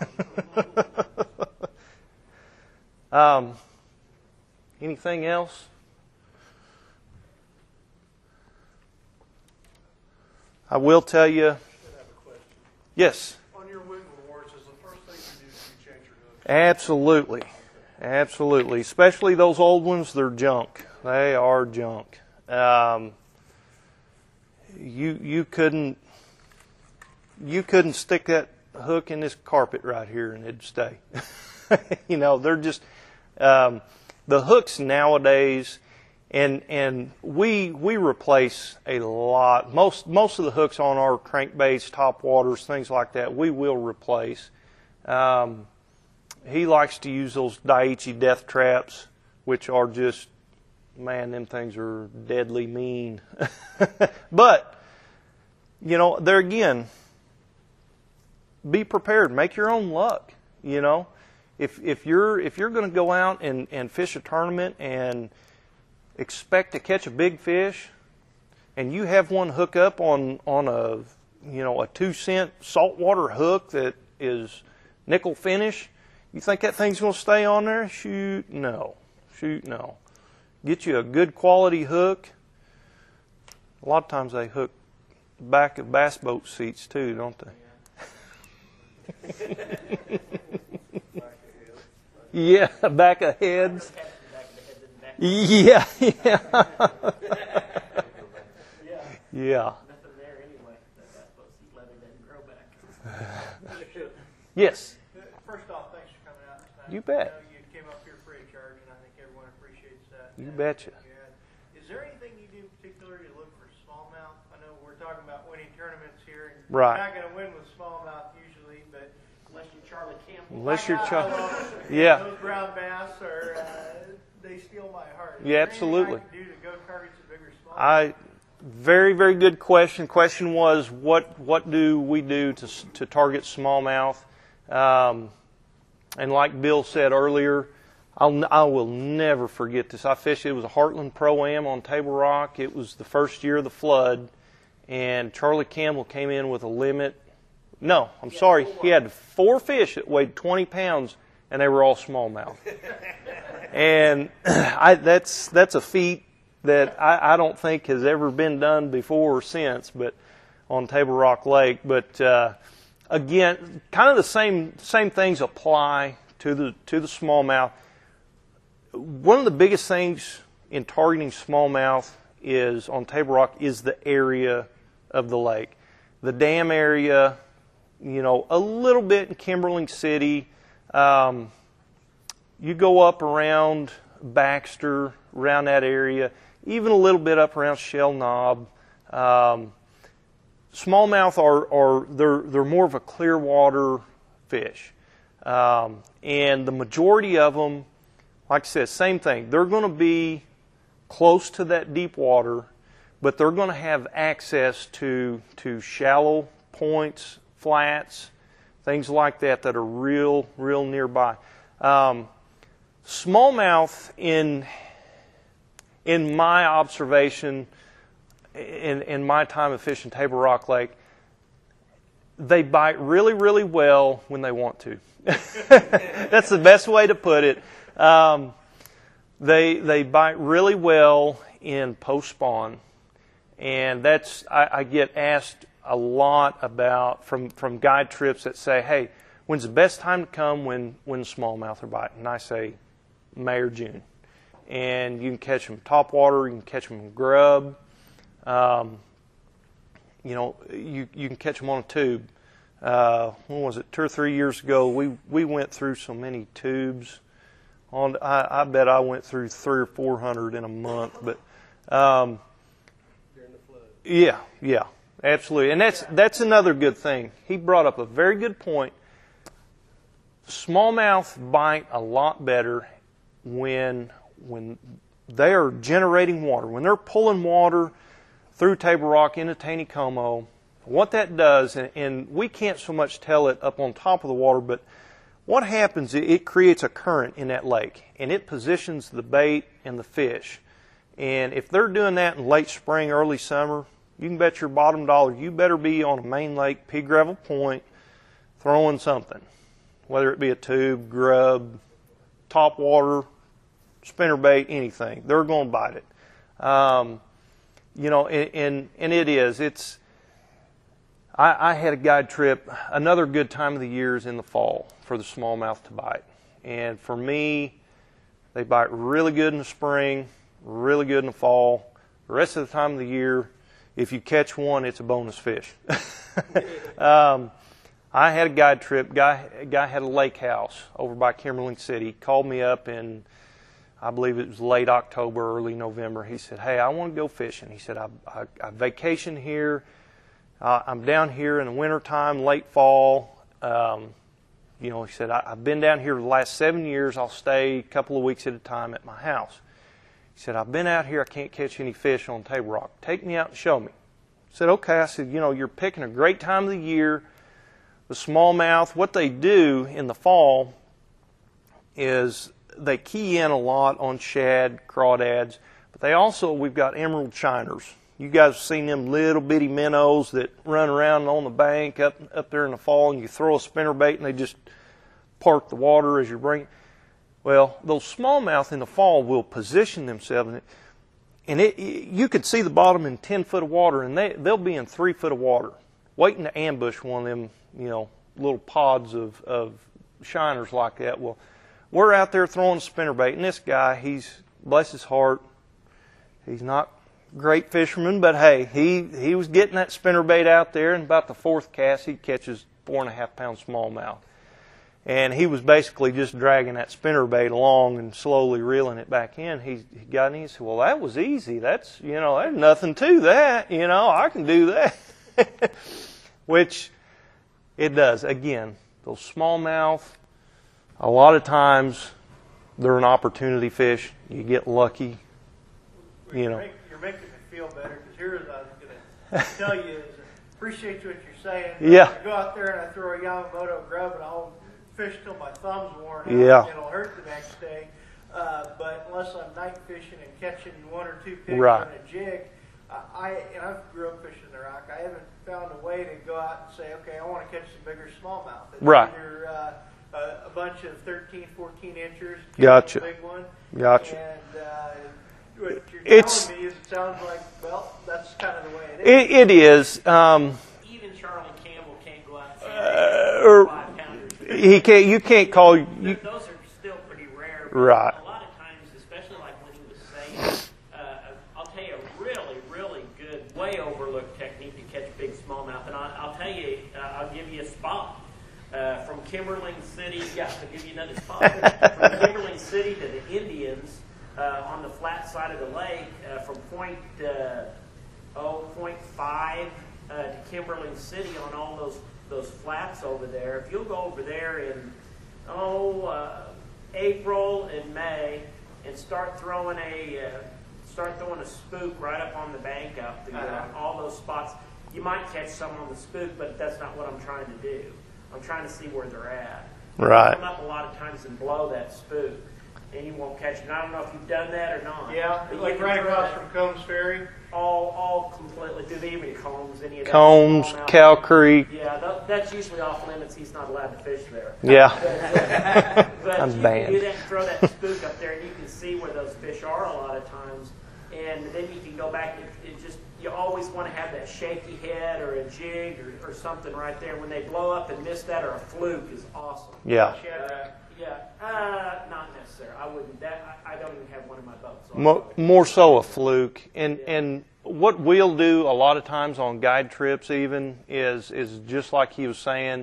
um, anything else? I will tell you. I have a question. Yes. On your wiggle warts, is the first thing you do is you change your hooks? Absolutely. Absolutely. Especially those old ones, they're junk. They are junk. Um, you you couldn't you couldn't stick that hook in this carpet right here and it'd stay. You know, they're just um, the hooks nowadays, and and we we replace a lot. Most most of the hooks on our crankbaits, top waters, things like that, we will replace. Um, he likes to use those Daiichi death traps, which are just, man, them things are deadly mean. But, you know, there again, be prepared. Make your own luck, you know. If if you're if you're going to go out and, and fish a tournament and expect to catch a big fish, and you have one hook up on, on a, you know, a two cent saltwater hook that is nickel finish, you think that thing's going to stay on there? Shoot, no. Shoot, no. Get you a good quality hook. A lot of times they hook the back of bass boat seats too, don't they? Yeah, back of heads. Yeah, yeah. Yeah. Nothing there anyway. That that's supposed to leather doesn't grow back. Yes. First off, thanks for coming out tonight. You bet. I know you came up here free of charge, and I think everyone appreciates that. You And, betcha. yeah. Is there anything you do particularly to look for smallmouth? I know we're talking about winning tournaments here, and Right. you're not going to win with smallmouth usually, but Unless you're Charlie Campbell. Unless you're I- Chuck. I- Yeah. those brown bass are uh, they steal my heart. Is Yeah, there anything absolutely. I can do to go target some bigger smallmouth? I very very good question. Question was what what do we do to s- to target smallmouth? Um, and like Bill said earlier, I'll I will never forget this. I fished. It was a Heartland Pro-Am on Table Rock. It was the first year of the flood, and Charlie Campbell came in with a limit. No, I'm sorry. He had four fish that weighed twenty pounds, and they were all smallmouth. And I, that's that's a feat that I, I don't think has ever been done before or since, but on Table Rock Lake. But uh, again, kind of the same same things apply to the to the smallmouth. One of the biggest things in targeting smallmouth is on Table Rock is the area of the lake, the dam area. You know, a little bit in Kimberling City. Um, you go up around Baxter, around that area, even a little bit up around Shell Knob. Um, smallmouth are, are they're they're more of a clear water fish, um, and the majority of them, like I said, same thing. They're going to be close to that deep water, but they're going to have access to to shallow points, flats, things like that that are real, real nearby. Um, smallmouth, in in my observation, in in my time of fishing Table Rock Lake, they bite really, really well when they want to. That's the best way to put it. Um, they they bite really well in post spawn, and that's I, I get asked a lot about from from guide trips that say, "Hey, when's the best time to come when when smallmouth are biting?" And I say, May or June, and you can catch them topwater, you can catch them in grub. Um, you know, you you can catch them on a tube. Uh, when was it? Two or three years ago, we we went through so many tubes. On I, I bet I went through three or four hundred in a month. But um, During the flood. yeah, yeah, absolutely. And that's that's another good thing. He brought up a very good point. Smallmouth bite a lot better when when they are generating water, when they're pulling water through Table Rock into Taneycomo. What that does, and, and we can't so much tell it up on top of the water, but what happens, it, it creates a current in that lake, and it positions the bait and the fish. And if they're doing that in late spring, early summer, you can bet your bottom dollar you better be on a main lake, pea gravel point, throwing something, whether it be a tube, grub, top water, spinnerbait, anything. They're going to bite it. Um, you know, and, and, and it is. It's. I, I had a guide trip. Another good time of the year is in the fall for the smallmouth to bite. And for me, they bite really good in the spring, really good in the fall. The rest of the time of the year, if you catch one, it's a bonus fish. um, I had a guide trip. Guy, a guy had a lake house over by Kimberling City. Called me up in, I believe it was late October, early November. He said, "Hey, I want to go fishing." He said, I, I, I vacation here. Uh, I'm down here in the wintertime, late fall. Um, you know, he said, I, I've been down here the last seven years. I'll stay a couple of weeks at a time at my house. He said, I've been out here. I can't catch any fish on Table Rock. Take me out and show me. I said, okay. I said, you know, you're picking a great time of the year. The smallmouth, what they do in the fall is they key in a lot on shad, crawdads, but they also, we've got emerald shiners. You guys have seen them little bitty minnows that run around on the bank up up there in the fall, and you throw a spinnerbait and they just park the water as you bring it. Well, those smallmouth in the fall will position themselves in it, and it, you could see the bottom in ten foot of water, and they, they'll be in three foot of water, waiting to ambush one of them, you know, little pods of, of shiners like that. Well, we're out there throwing a spinnerbait, and this guy, he's, bless his heart, he's not great fisherman, but hey, he, he was getting that spinnerbait out there, and about the fourth cast, he catches four and a half pound smallmouth. And he was basically just dragging that spinnerbait along and slowly reeling it back in. He, he got in, he said, well, that was easy. That's, you know, there's nothing to that. You know, I can do that. Which it does. Again, those smallmouth, a lot of times, they're an opportunity fish. You get lucky, you know. You're making me feel better, because here's what I was going to tell you is appreciate what you're saying. Yeah. I go out there and I throw a Yamamoto grub and I'll fish till my thumb's worn out. Yeah. It'll hurt the next day. Uh, but unless I'm night fishing and catching one or two pigs Right. on a jig, uh, I and I've grew up fishing the rock. I haven't found a way to go out and say, okay, I want to catch some bigger smallmouth. It's Right. either uh, a, a bunch of thirteen, fourteen inchers, Gotcha. a big one, Gotcha. and uh, what you're It's- telling me is it sounds like, well, that's kind of the way it is. It, it is. Um, Even Charlie Campbell can't go out and Uh, catch or- five pounders. he can't. You can't call. You, Th- Those are still pretty rare. But Right. A lot of times, especially like when he was saying, uh, I'll tell you a really, really good, way overlooked technique to catch big smallmouth. And I'll, I'll tell you, uh, I'll give you a spot. Uh, from Kimberling City, yeah, I'll give you another spot. From Kimberling City to the Indians, uh, on the flat side of the lake, uh, from point, uh, oh, point five uh, to Kimberling City on all those those flats over there. If you'll go over there in, oh, uh, April and May and start throwing a, uh, start throwing a spook right up on the bank out there, Uh-huh. on all those spots, you might catch some on the spook, but that's not what I'm trying to do. I'm trying to see where they're at. Right. Come up a lot of times and blow that spook, and you won't catch it. I don't know if you've done that or not. Yeah, But you like can right throw across that from Combs Ferry. all, all completely. Do they even Combs? Any of that? Combs, smallmouth? Cow Creek. Yeah, that, that's usually off limits. He's not allowed to fish there. Yeah. But I'm you banned. can do that and throw that spook up there, and you can see where those fish are a lot of times. And then you can go back. It, it just you always want to have that shaky head or a jig or, or something right there. When they blow up and miss that, or a fluke is awesome. Yeah. Uh, yeah, uh, not necessarily. I wouldn't. That I, I don't even have one in my boat. So More, more so a fluke. And and what we'll do a lot of times on guide trips even is is just like he was saying,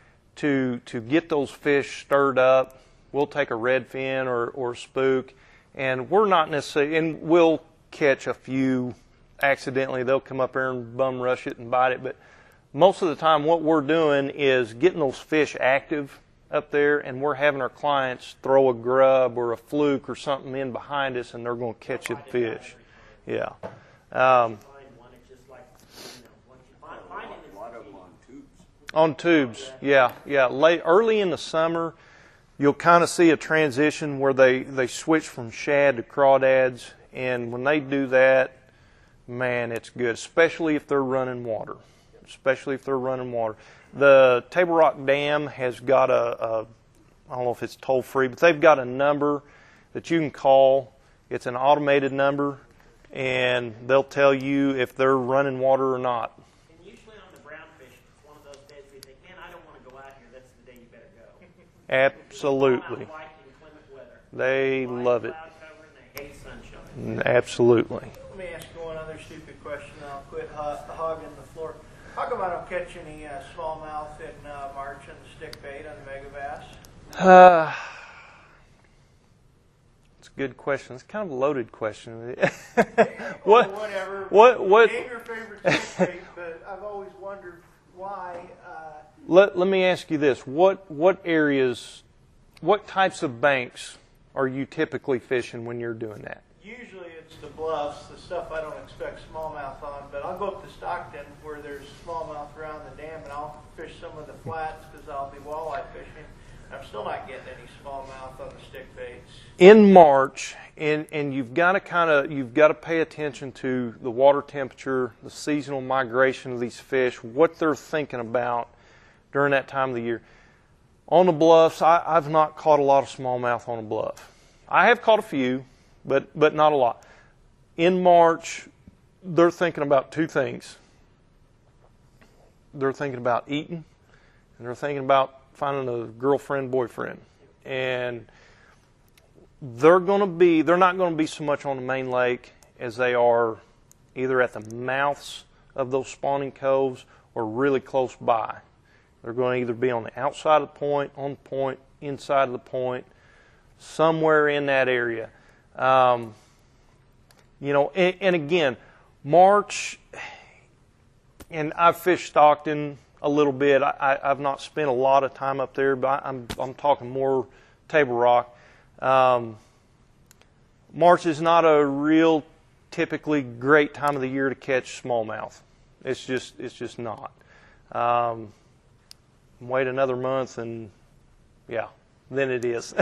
to to get those fish stirred up, we'll take a redfin or, or spook, and we're not necessarily, and we'll catch a few accidentally. They'll come up there and bum rush it and bite it. But most of the time what we're doing is getting those fish active up there, and we're having our clients throw a grub or a fluke or something in behind us, and they're going to catch a fish. Yeah. Um, find one. It's just like you know, once you find, find it, A lot of them on tubes. on tubes, yeah, yeah. Late, early in the summer, you'll kind of see a transition where they, they switch from shad to crawdads, and when they do that, man, it's good, especially if they're running water, especially if they're running water. The Table Rock Dam has got a, a I don't know if it's toll-free, but they've got a number that you can call. It's an automated number, and they'll tell you if they're running water or not. and usually on the brown fish, it's one of those days where you think, man, I don't want to go out here. That's the day you better go. Absolutely. Smallmouth like inclement weather. They Like love it. cloud cover, and they hate sunshine. Absolutely. Let me ask you one other stupid question, and I'll quit ho- hogging the floor. How come I don't catch any uh, smallmouth in uh, March on the stick bait on the mega bass? Uh, it's a good question. It's kind of a loaded question. Or what? whatever. What? What? Name your favorite stick bait, but I've always wondered why. Uh, Let Let me ask you this: What What areas, what types of banks are you typically fishing when you're doing that? Usually it's the bluffs, the stuff I don't expect smallmouth on, but I'll go up to Stockton where there's smallmouth around the dam, and I'll fish some of the flats because I'll be walleye fishing. I'm still not getting any smallmouth on the stick baits. In March, and and you've got to kind of you've got to pay attention to the water temperature, the seasonal migration of these fish, what they're thinking about during that time of the year. On the bluffs, I, I've not caught a lot of smallmouth on a bluff. I have caught a few, but but not a lot. In March, they're thinking about two things. They're thinking about eating, and they're thinking about finding a girlfriend, boyfriend. And they're going to be, they're not going to be so much on the main lake as they are either at the mouths of those spawning coves or really close by. They're going to either be on the outside of the point, on the point, inside of the point, somewhere in that area. Um, you know, and, and again, March, and I've fished Stockton a little bit. I, I, I've not spent a lot of time up there, but I'm I'm talking more Table Rock. Um, March is not a real typically great time of the year to catch smallmouth. It's just it's just not. Um, wait another month and yeah, then it is.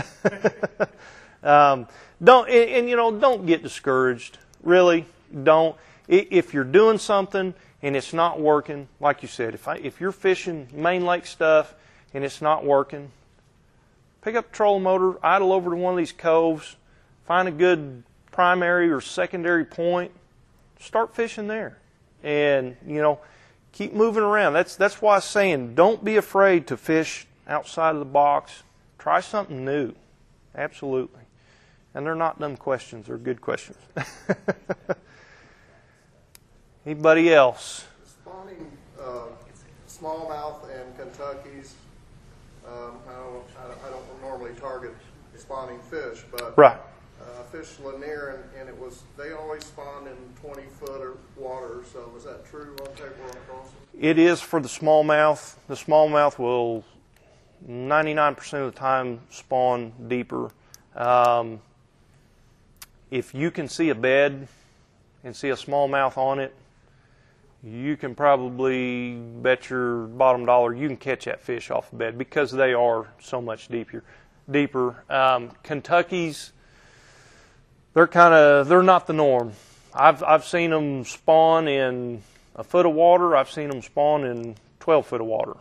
um, don't and, and you know don't get discouraged. Really, don't. If you're doing something and it's not working, like you said, if I, if you're fishing main lake stuff and it's not working, pick up the trolling motor, idle over to one of these coves, find a good primary or secondary point, start fishing there, and you know, keep moving around. That's that's why I'm saying don't be afraid to fish outside of the box. Try something new, absolutely. And they're not dumb questions; they're good questions. Anybody else? Spawning uh, smallmouth and Kentuckies. Um, I, don't, I don't normally target spawning fish, but Right. uh, I fished Lanier, and, and it was they always spawned in twenty foot or water. So is that true on Table Rock Crossing? It is for the smallmouth. The smallmouth will ninety-nine percent of the time spawn deeper. Um, if you can see a bed and see a smallmouth on it, you can probably bet your bottom dollar you can catch that fish off the bed because they are so much deeper. Deeper. Um, Kentuckies, they're kind of they're not the norm. I've I've seen them spawn in a foot of water. I've seen them spawn in twelve foot of water,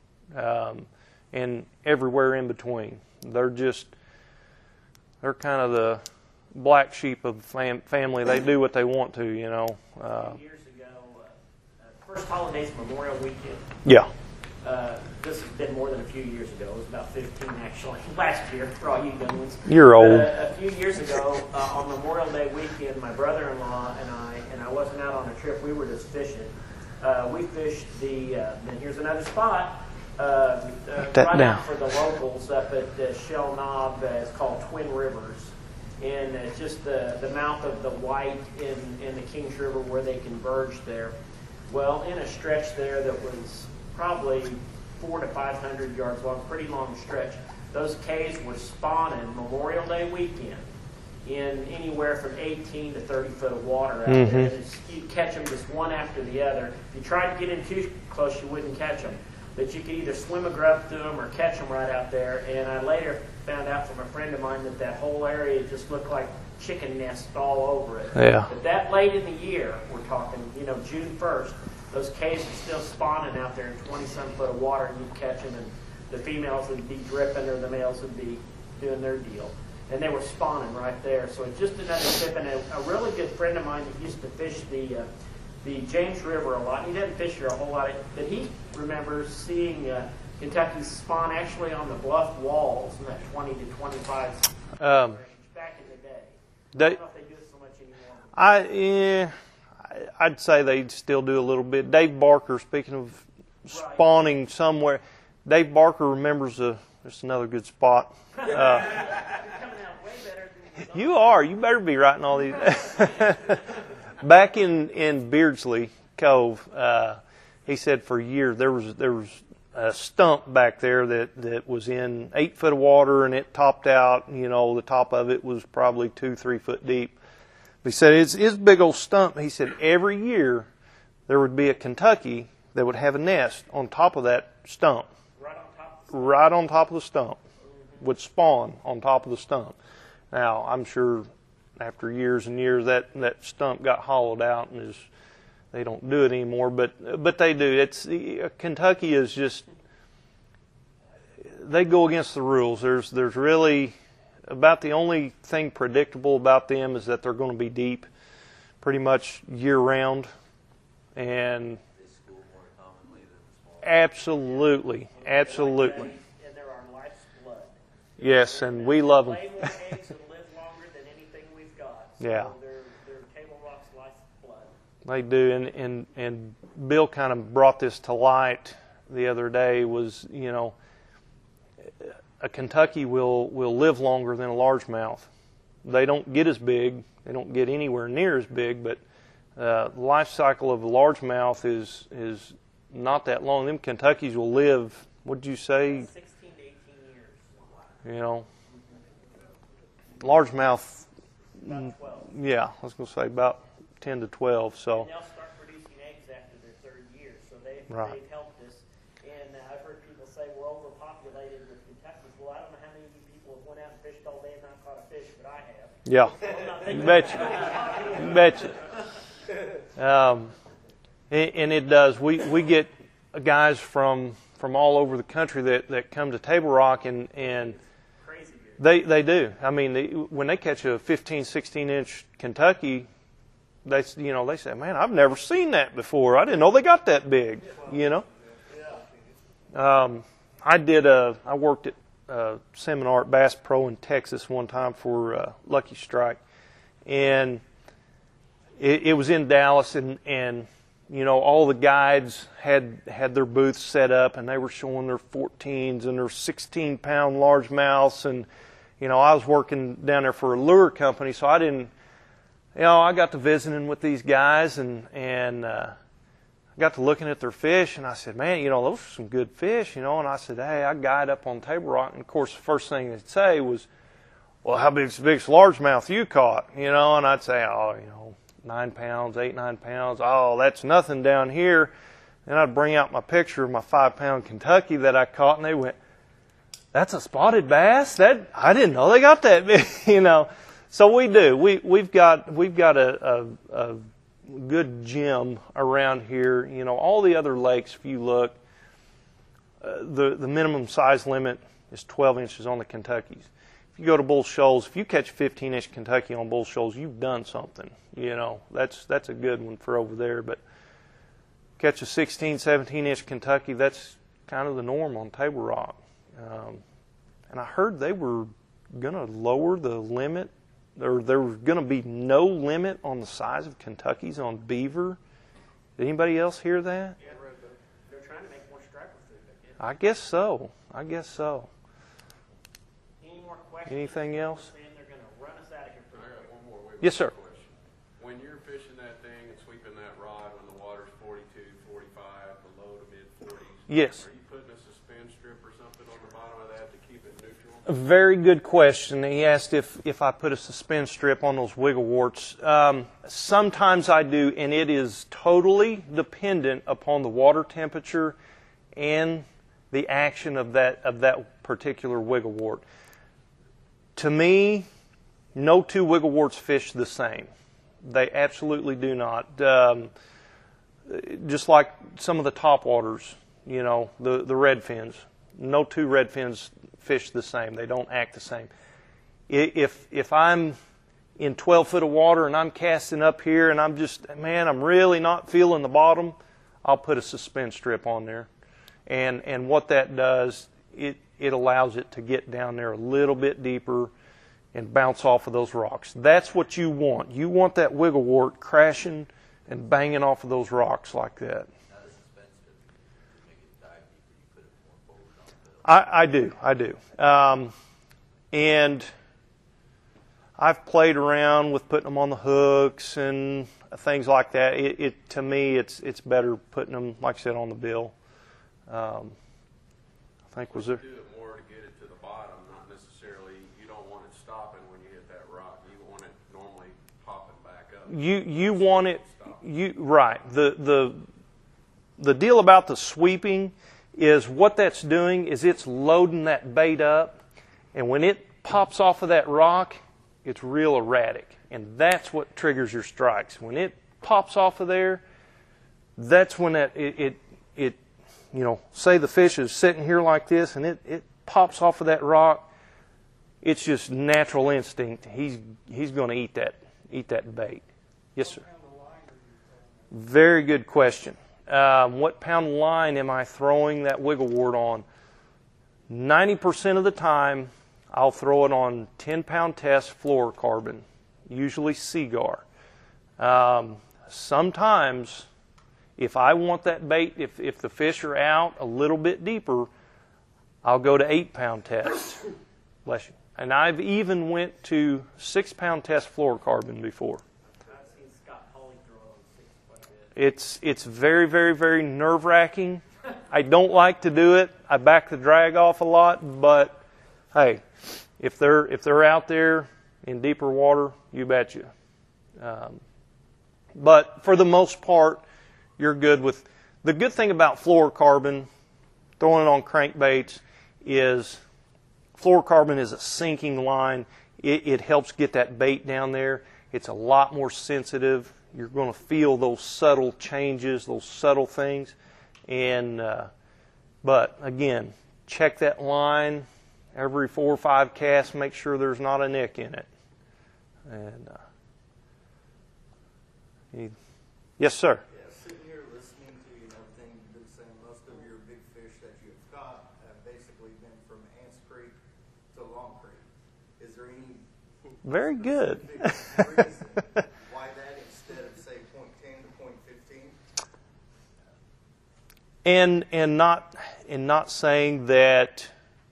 um, and everywhere in between. They're just they're kind of the black sheep of the fam- family. They do what they want to, you know. Uh, Years ago, uh, uh, first holiday's Memorial Weekend. yeah. Uh, this has been more than a few years ago. It was about fifteen, actually, last year, for all you young ones. You're old. But, uh, a few years ago, uh, on Memorial Day weekend, my brother-in-law and I, and I wasn't out on a trip, we were just fishing. Uh, we fished the, uh, and here's another spot, uh, uh, that right down. out for the locals up at uh, Shell Knob. Uh, it's called Twin Rivers. And it's just the, the mouth of the White in, in the Kings River where they converge there. Well, in a stretch there that was probably four to five hundred yards long, pretty long stretch. Those caves were spawning Memorial Day weekend in anywhere from eighteen to thirty foot of water out Mm-hmm. there. And it's, you catch them just one after the other. If you tried to get in too close, you wouldn't catch them. But you could either swim a grub through them or catch them right out there. And I later found out from a friend of mine that that whole area just looked like chicken nests all over it. Yeah. But that late in the year, we're talking, you know, June first, those caves are still spawning out there in twenty-some foot of water, and you'd catch them, and the females would be dripping or the males would be doing their deal. And they were spawning right there. So it's just another tip. And a, a really good friend of mine that used to fish the uh, the James River a lot, he doesn't fish here a whole lot, but he remembers seeing uh, Kentucky spawn actually on the bluff walls in that twenty to twenty-five Um, back in the day. They, I don't know if they do it so much anymore. I yeah, I'd say they still do a little bit. Dave Barker, speaking of spawning somewhere, Dave Barker remembers a. There's another good spot. Uh, You're coming out way better than you you are. You better be writing all these. Back in, in Beardsley Cove, uh, he said for years there was there was a stump back there that, that was in eight foot of water, and it topped out. You know, the top of it was probably two, three foot deep. He said it's it's a big old stump. He said every year there would be a Kentucky that would have a nest on top of that stump, right on top. right on top of the stump, would spawn on top of the stump. Now I'm sure after years and years that, that stump got hollowed out and is they don't do it anymore, but but they do. It's Kentucky is just they go against the rules. There's there's really about the only thing predictable about them is that they're going to be deep pretty much year round, and absolutely, absolutely. And they're our life's blood. Yes, and we love them. Lay more eggs and live longer than anything we've got. So Yeah. They're, they're Table Rock's life's blood. They do, and, and, and Bill kind of brought this to light the other day was, you know, a Kentucky will, will live longer than a largemouth. They don't get as big. They don't get anywhere near as big, but uh, the life cycle of a largemouth is is not that long. Them Kentuckies will live, what did you say, sixteen to eighteen years. you know, largemouth, About twelve. yeah, I was going to say about ten to twelve, so. And they'll start producing eggs after their third year, so they've, Right. they've helped us. And uh, I've heard people say we're overpopulated with Kentuckies. Well, I don't know how many of you people have went out and fished all day and not caught a fish, but I have. Yeah, I'm not you thinking betcha, about it. you betcha. Um, and, and it does. We we get guys from from all over the country that, that come to Table Rock, and, and Crazy good. they they do. I mean, they, when they catch a fifteen, sixteen inch Kentucky, they you know they say, man, I've never seen that before. I didn't know they got that big. You know. Um, I did a. I worked at a seminar at Bass Pro in Texas one time for uh, Lucky Strike, and it, it was in Dallas, and, and you know all the guides had had their booths set up, and they were showing their fourteens and their sixteen pound largemouths, and you know I was working down there for a lure company, so I didn't. You know, I got to visiting with these guys, and and. Uh, got to looking at their fish, and I said, man, you know, those are some good fish, you know, and I said, hey, I guide up on Table Rock, and of course the first thing they'd say was, well, how big's the biggest largemouth you caught, you know, and I'd say, oh, you know, nine pounds, eight, nine pounds. Oh, that's nothing down here. Then I'd bring out my picture of my five pound Kentucky that I caught, and they went, "That's a spotted bass? That I didn't know they got that big," you know. So we do. We we've got we've got a, a, a good gym around here. You know, all the other lakes, if you look, uh, the the minimum size limit is twelve inches on the Kentuckys. If you go to Bull Shoals, if you catch fifteen inch Kentucky on Bull Shoals, you've done something. You know, that's that's a good one for over there. But catch a sixteen, seventeen inch Kentucky, that's kind of the norm on Table Rock. Um, and I heard they were going to lower the limit, or there was going to be no limit on the size of Kentuckys on beaver. Did anybody else hear that? Yeah, they're trying to make more striper food. Yeah. I guess so. I guess so. Any more questions? Anything else? Saying they're going to run us out of here. I got one more. Wait, Yes, sir. question. When you're fishing that thing and sweeping that rod when the water's forty-two, forty-five, the low to mid forties, Yes. are you putting a suspend strip or something on the bottom of that to keep it neutral? A very good question. He asked if, if I put a suspend strip on those wiggle warts. Um, sometimes I do, and it is totally dependent upon the water temperature and the action of that of that particular wiggle wart. To me, no two wiggle warts fish the same. They absolutely do not. Um, just like some of the top waters, you know, the, the red fins. No two red fins fish the same. They don't act the same. If if I'm in twelve foot of water and I'm casting up here and I'm just, man, I'm really not feeling the bottom, I'll put a suspend strip on there. And and what that does, it, it allows it to get down there a little bit deeper and bounce off of those rocks. That's what you want. You want that wiggle wart crashing and banging off of those rocks like that. I, I do, I do. Um, and I've played around with putting them on the hooks and things like that. It, it to me, it's it's better putting them, like I said, on the bill. Um, I think was there. You do it more to get it to the bottom, not necessarily. You don't want it stopping when you hit that rock. You want it normally popping back up. You you want it. You right. The the the deal about the sweeping is what that's doing is it's loading that bait up, and when it pops off of that rock, it's real erratic, and that's what triggers your strikes. When it pops off of there, that's when that it it, it you know, say the fish is sitting here like this, and it, it pops off of that rock. It's just natural instinct. He's he's going to eat that eat that bait. Yes, sir. Very good question. Um, what pound line am I throwing that wiggle wart on? ninety percent of the time, I'll throw it on ten pound test fluorocarbon, usually Seagar. Um, sometimes, if I want that bait, if, if the fish are out a little bit deeper, I'll go to eight pound test. Bless you. And I've even went to six pound test fluorocarbon before. It's it's very, very, very nerve-wracking. I don't like to do it. I back the drag off a lot, but hey, if they're if they're out there in deeper water, you betcha. Um, but for the most part, you're good with. The good thing about fluorocarbon, throwing it on crankbaits, is fluorocarbon is a sinking line. It, it helps get that bait down there. It's a lot more sensitive. You're going to feel those subtle changes, those subtle things. And uh, but again, check that line every four or five casts. Make sure there's not a nick in it. And uh, you, yes, sir. Yeah, sitting here listening to you and everything, you've been saying most of your big fish that you've caught have basically been from Ants Creek to Long Creek. Is there any very good reason why that instead of say point ten to point fifteen? And and not and not saying that.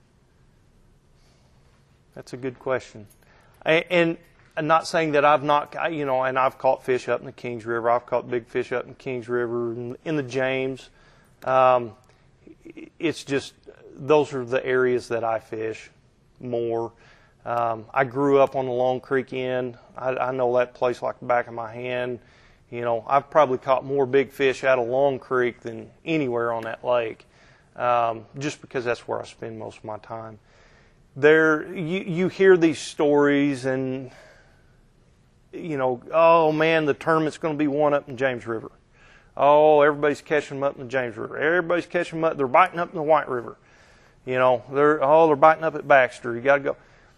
That's a good question. And, and not saying that I've not, you know, and I've caught fish up in the Kings River. I've caught big fish up in Kings River, in the James. Um, it's just those are the areas that I fish more. Um, I grew up on the Long Creek end. I, I know that place like the back of my hand. You know, I've probably caught more big fish out of Long Creek than anywhere on that lake, um, just because that's where I spend most of my time. There, you, you hear these stories, and you know, oh man, the tournament's going to be won up in James River. Oh, everybody's catching them up in the James River. Everybody's catching them up. They're biting up in the White River. You know, they're oh, they're biting up at Baxter. You got to go.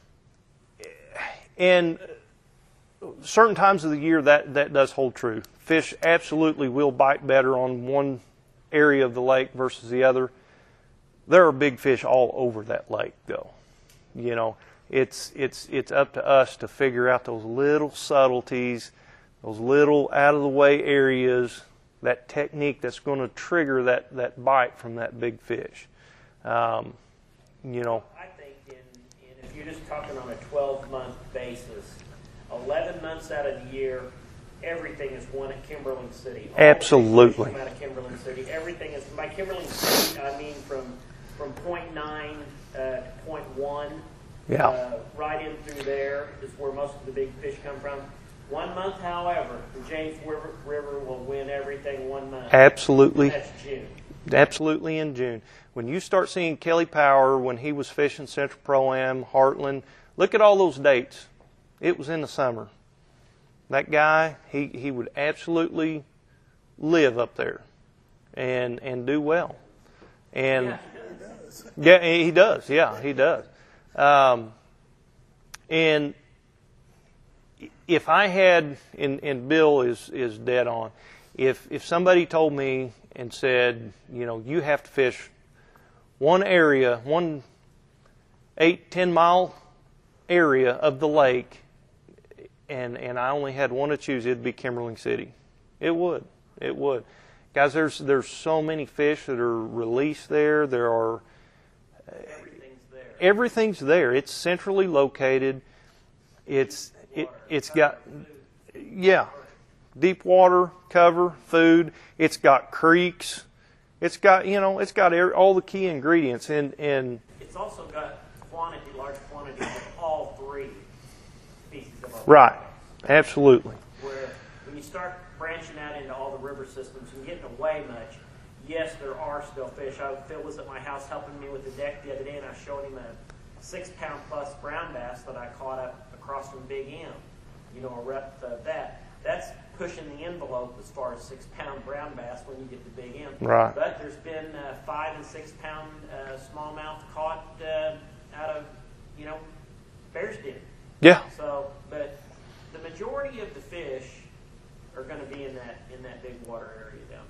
And certain times of the year, that, that does hold true. Fish absolutely will bite better on one area of the lake versus the other. There are big fish all over that lake, though. You know, it's it's it's up to us to figure out those little subtleties, those little out-of-the-way areas, that technique that's going to trigger that, that bite from that big fish. Um, you know. I think in, in, if you're just talking on a twelve-month basis, eleven months out of the year, everything is won at Kimberling City. All Absolutely. the fish come out of Kimberling City. Everything is, by Kimberling City, I mean from from point nine uh, to point one. Yeah. Uh, right in through there is where most of the big fish come from. One month, however, the James River, River will win everything one month. Absolutely. And that's June. Absolutely in June. When you start seeing Kelly Power, when he was fishing Central Pro-Am, Heartland, look at all those dates. It was in the summer. That guy, he, he would absolutely live up there and and do well. And Yeah. yeah, he does. Yeah, he does. Um, and if I had, and, and Bill is, is dead on, if if somebody told me and said, you know, you have to fish one area, one eight, ten mile area of the lake, and, and I only had one to choose, it'd be Kimberling City. It would. It would. Guys, there's there's so many fish that are released there. There are Everything's there. everything's there. It's centrally located. It's it it's got yeah, deep water, cover, food. It's got creeks. It's got you know it's got every, all the key ingredients and and It's also got quantity, large quantities of all three species of our right, absolutely. where when you start branching out into all the river systems and getting away much, yes, there are still fish. I, Phil was at my house helping me with the deck the other day, and I showed him a six-pound plus brown bass that I caught up across from Big M. You know, a rep of that. That's pushing the envelope as far as six-pound brown bass when you get to Big M. Right. But there's been uh, five and six-pound uh, smallmouth caught uh, out of, you know, Bear's Den. Yeah. So, but the majority of the fish are going to be in that in that big water area down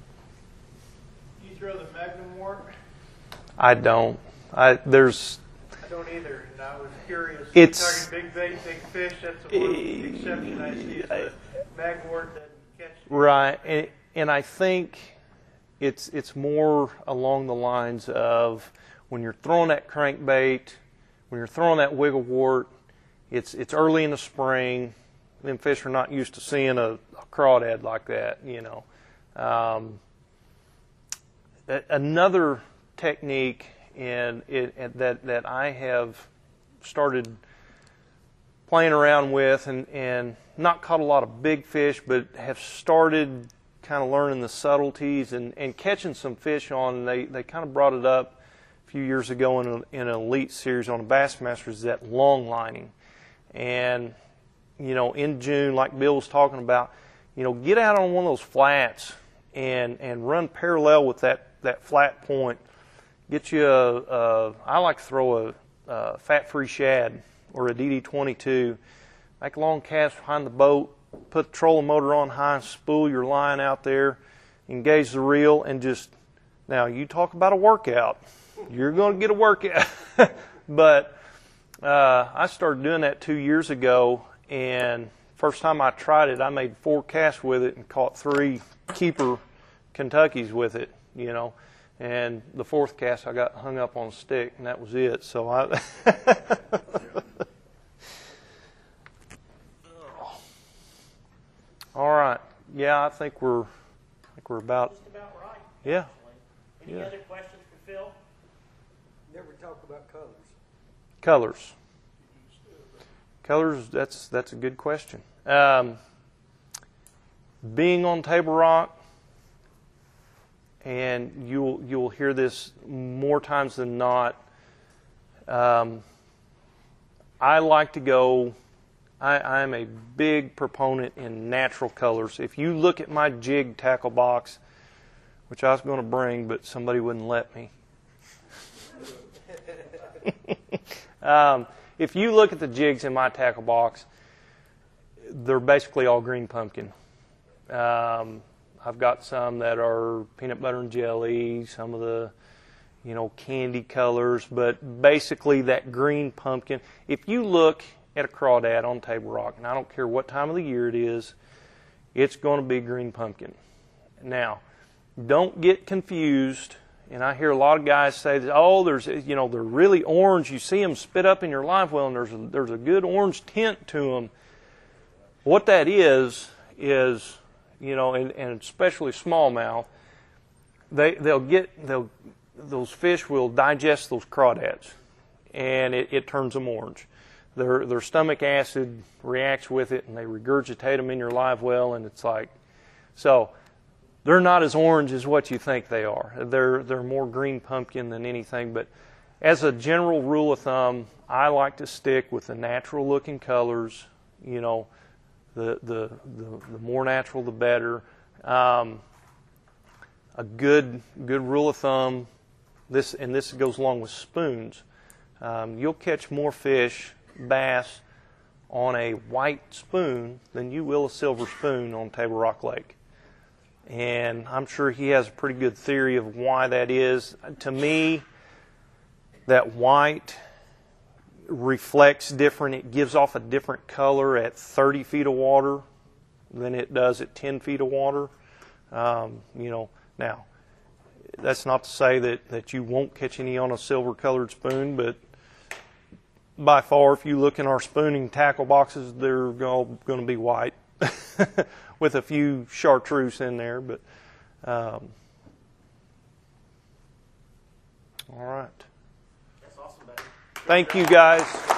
there. You throw the Magnum Wart? I don't. I there's I don't either, and I was curious. It's- You're talking big bait, big fish. That's the one exception I see. Is the Magwort doesn't catch. right, and, and I think it's it's more along the lines of when you're throwing that crankbait, when you're throwing that wiggle wart, it's it's early in the spring. Them fish are not used to seeing a, a crawdad like that, you know. Um, a- another technique in it, it- that that I have started playing around with and, and not caught a lot of big fish, but have started kind of learning the subtleties and, and catching some fish on. They they kind of brought it up a few years ago in, a, in an elite series on a Bassmasters, is that long lining. And you know, in June, like Bill was talking about, you know, get out on one of those flats and and run parallel with that, that flat point. Get you a, a I like to throw a, a fat-free shad or a D D twenty-two. Make a long cast behind the boat, put the trolling motor on high, spool your line out there, engage the reel, and just, now you talk about a workout. You're going to get a workout. But uh, I started doing that two years ago, and first time I tried it, I made four casts with it and caught three keeper Kentuckys with it, you know. And the fourth cast, I got hung up on a stick, and that was it. So I. All right. Yeah, I think we're, I think we're about. Just about right. Yeah. Actually. Any Yeah. other questions for Phil? Never talk about colors. Colors. Colors, that's that's a good question. Um, being on Table Rock, and you'll you'll hear this more times than not. Um, I like to go. I, I'm a big proponent in natural colors. If you look at my jig tackle box, which I was going to bring, but somebody wouldn't let me. um, if you look at the jigs in my tackle box, they're basically all green pumpkin. Um, I've got some that are peanut butter and jelly, some of the, you know, candy colors, but basically that green pumpkin. If you look at a crawdad on Table Rock, and I don't care what time of the year it is, it's going to be green pumpkin. Now, don't get confused. And I hear a lot of guys say that, oh, there's, you know, they're really orange. You see them spit up in your live well, and there's a, there's a good orange tint to them. What that is is, you know, and, and especially smallmouth, they they'll get they'll those fish will digest those crawdads, and it, it turns them orange. Their their stomach acid reacts with it, and they regurgitate them in your live well, and it's like so. They're not as orange as what you think they are. They're they're more green pumpkin than anything. But as a general rule of thumb, I like to stick with the natural looking colors. You know, the the the, the more natural, the better. Um, a good good rule of thumb. This and this goes along with spoons. Um, you'll catch more fish, bass, on a white spoon than you will a silver spoon on Table Rock Lake. And I'm sure he has a pretty good theory of why that is. To me, that white reflects different. It gives off a different color at thirty feet of water than it does at ten feet of water. Um, you know, now, that's not to say that, that you won't catch any on a silver-colored spoon, but by far, if you look in our spooning tackle boxes, they're all going to be white. With a few chartreuse in there, but um, all right. That's awesome, buddy. Thank you, guys.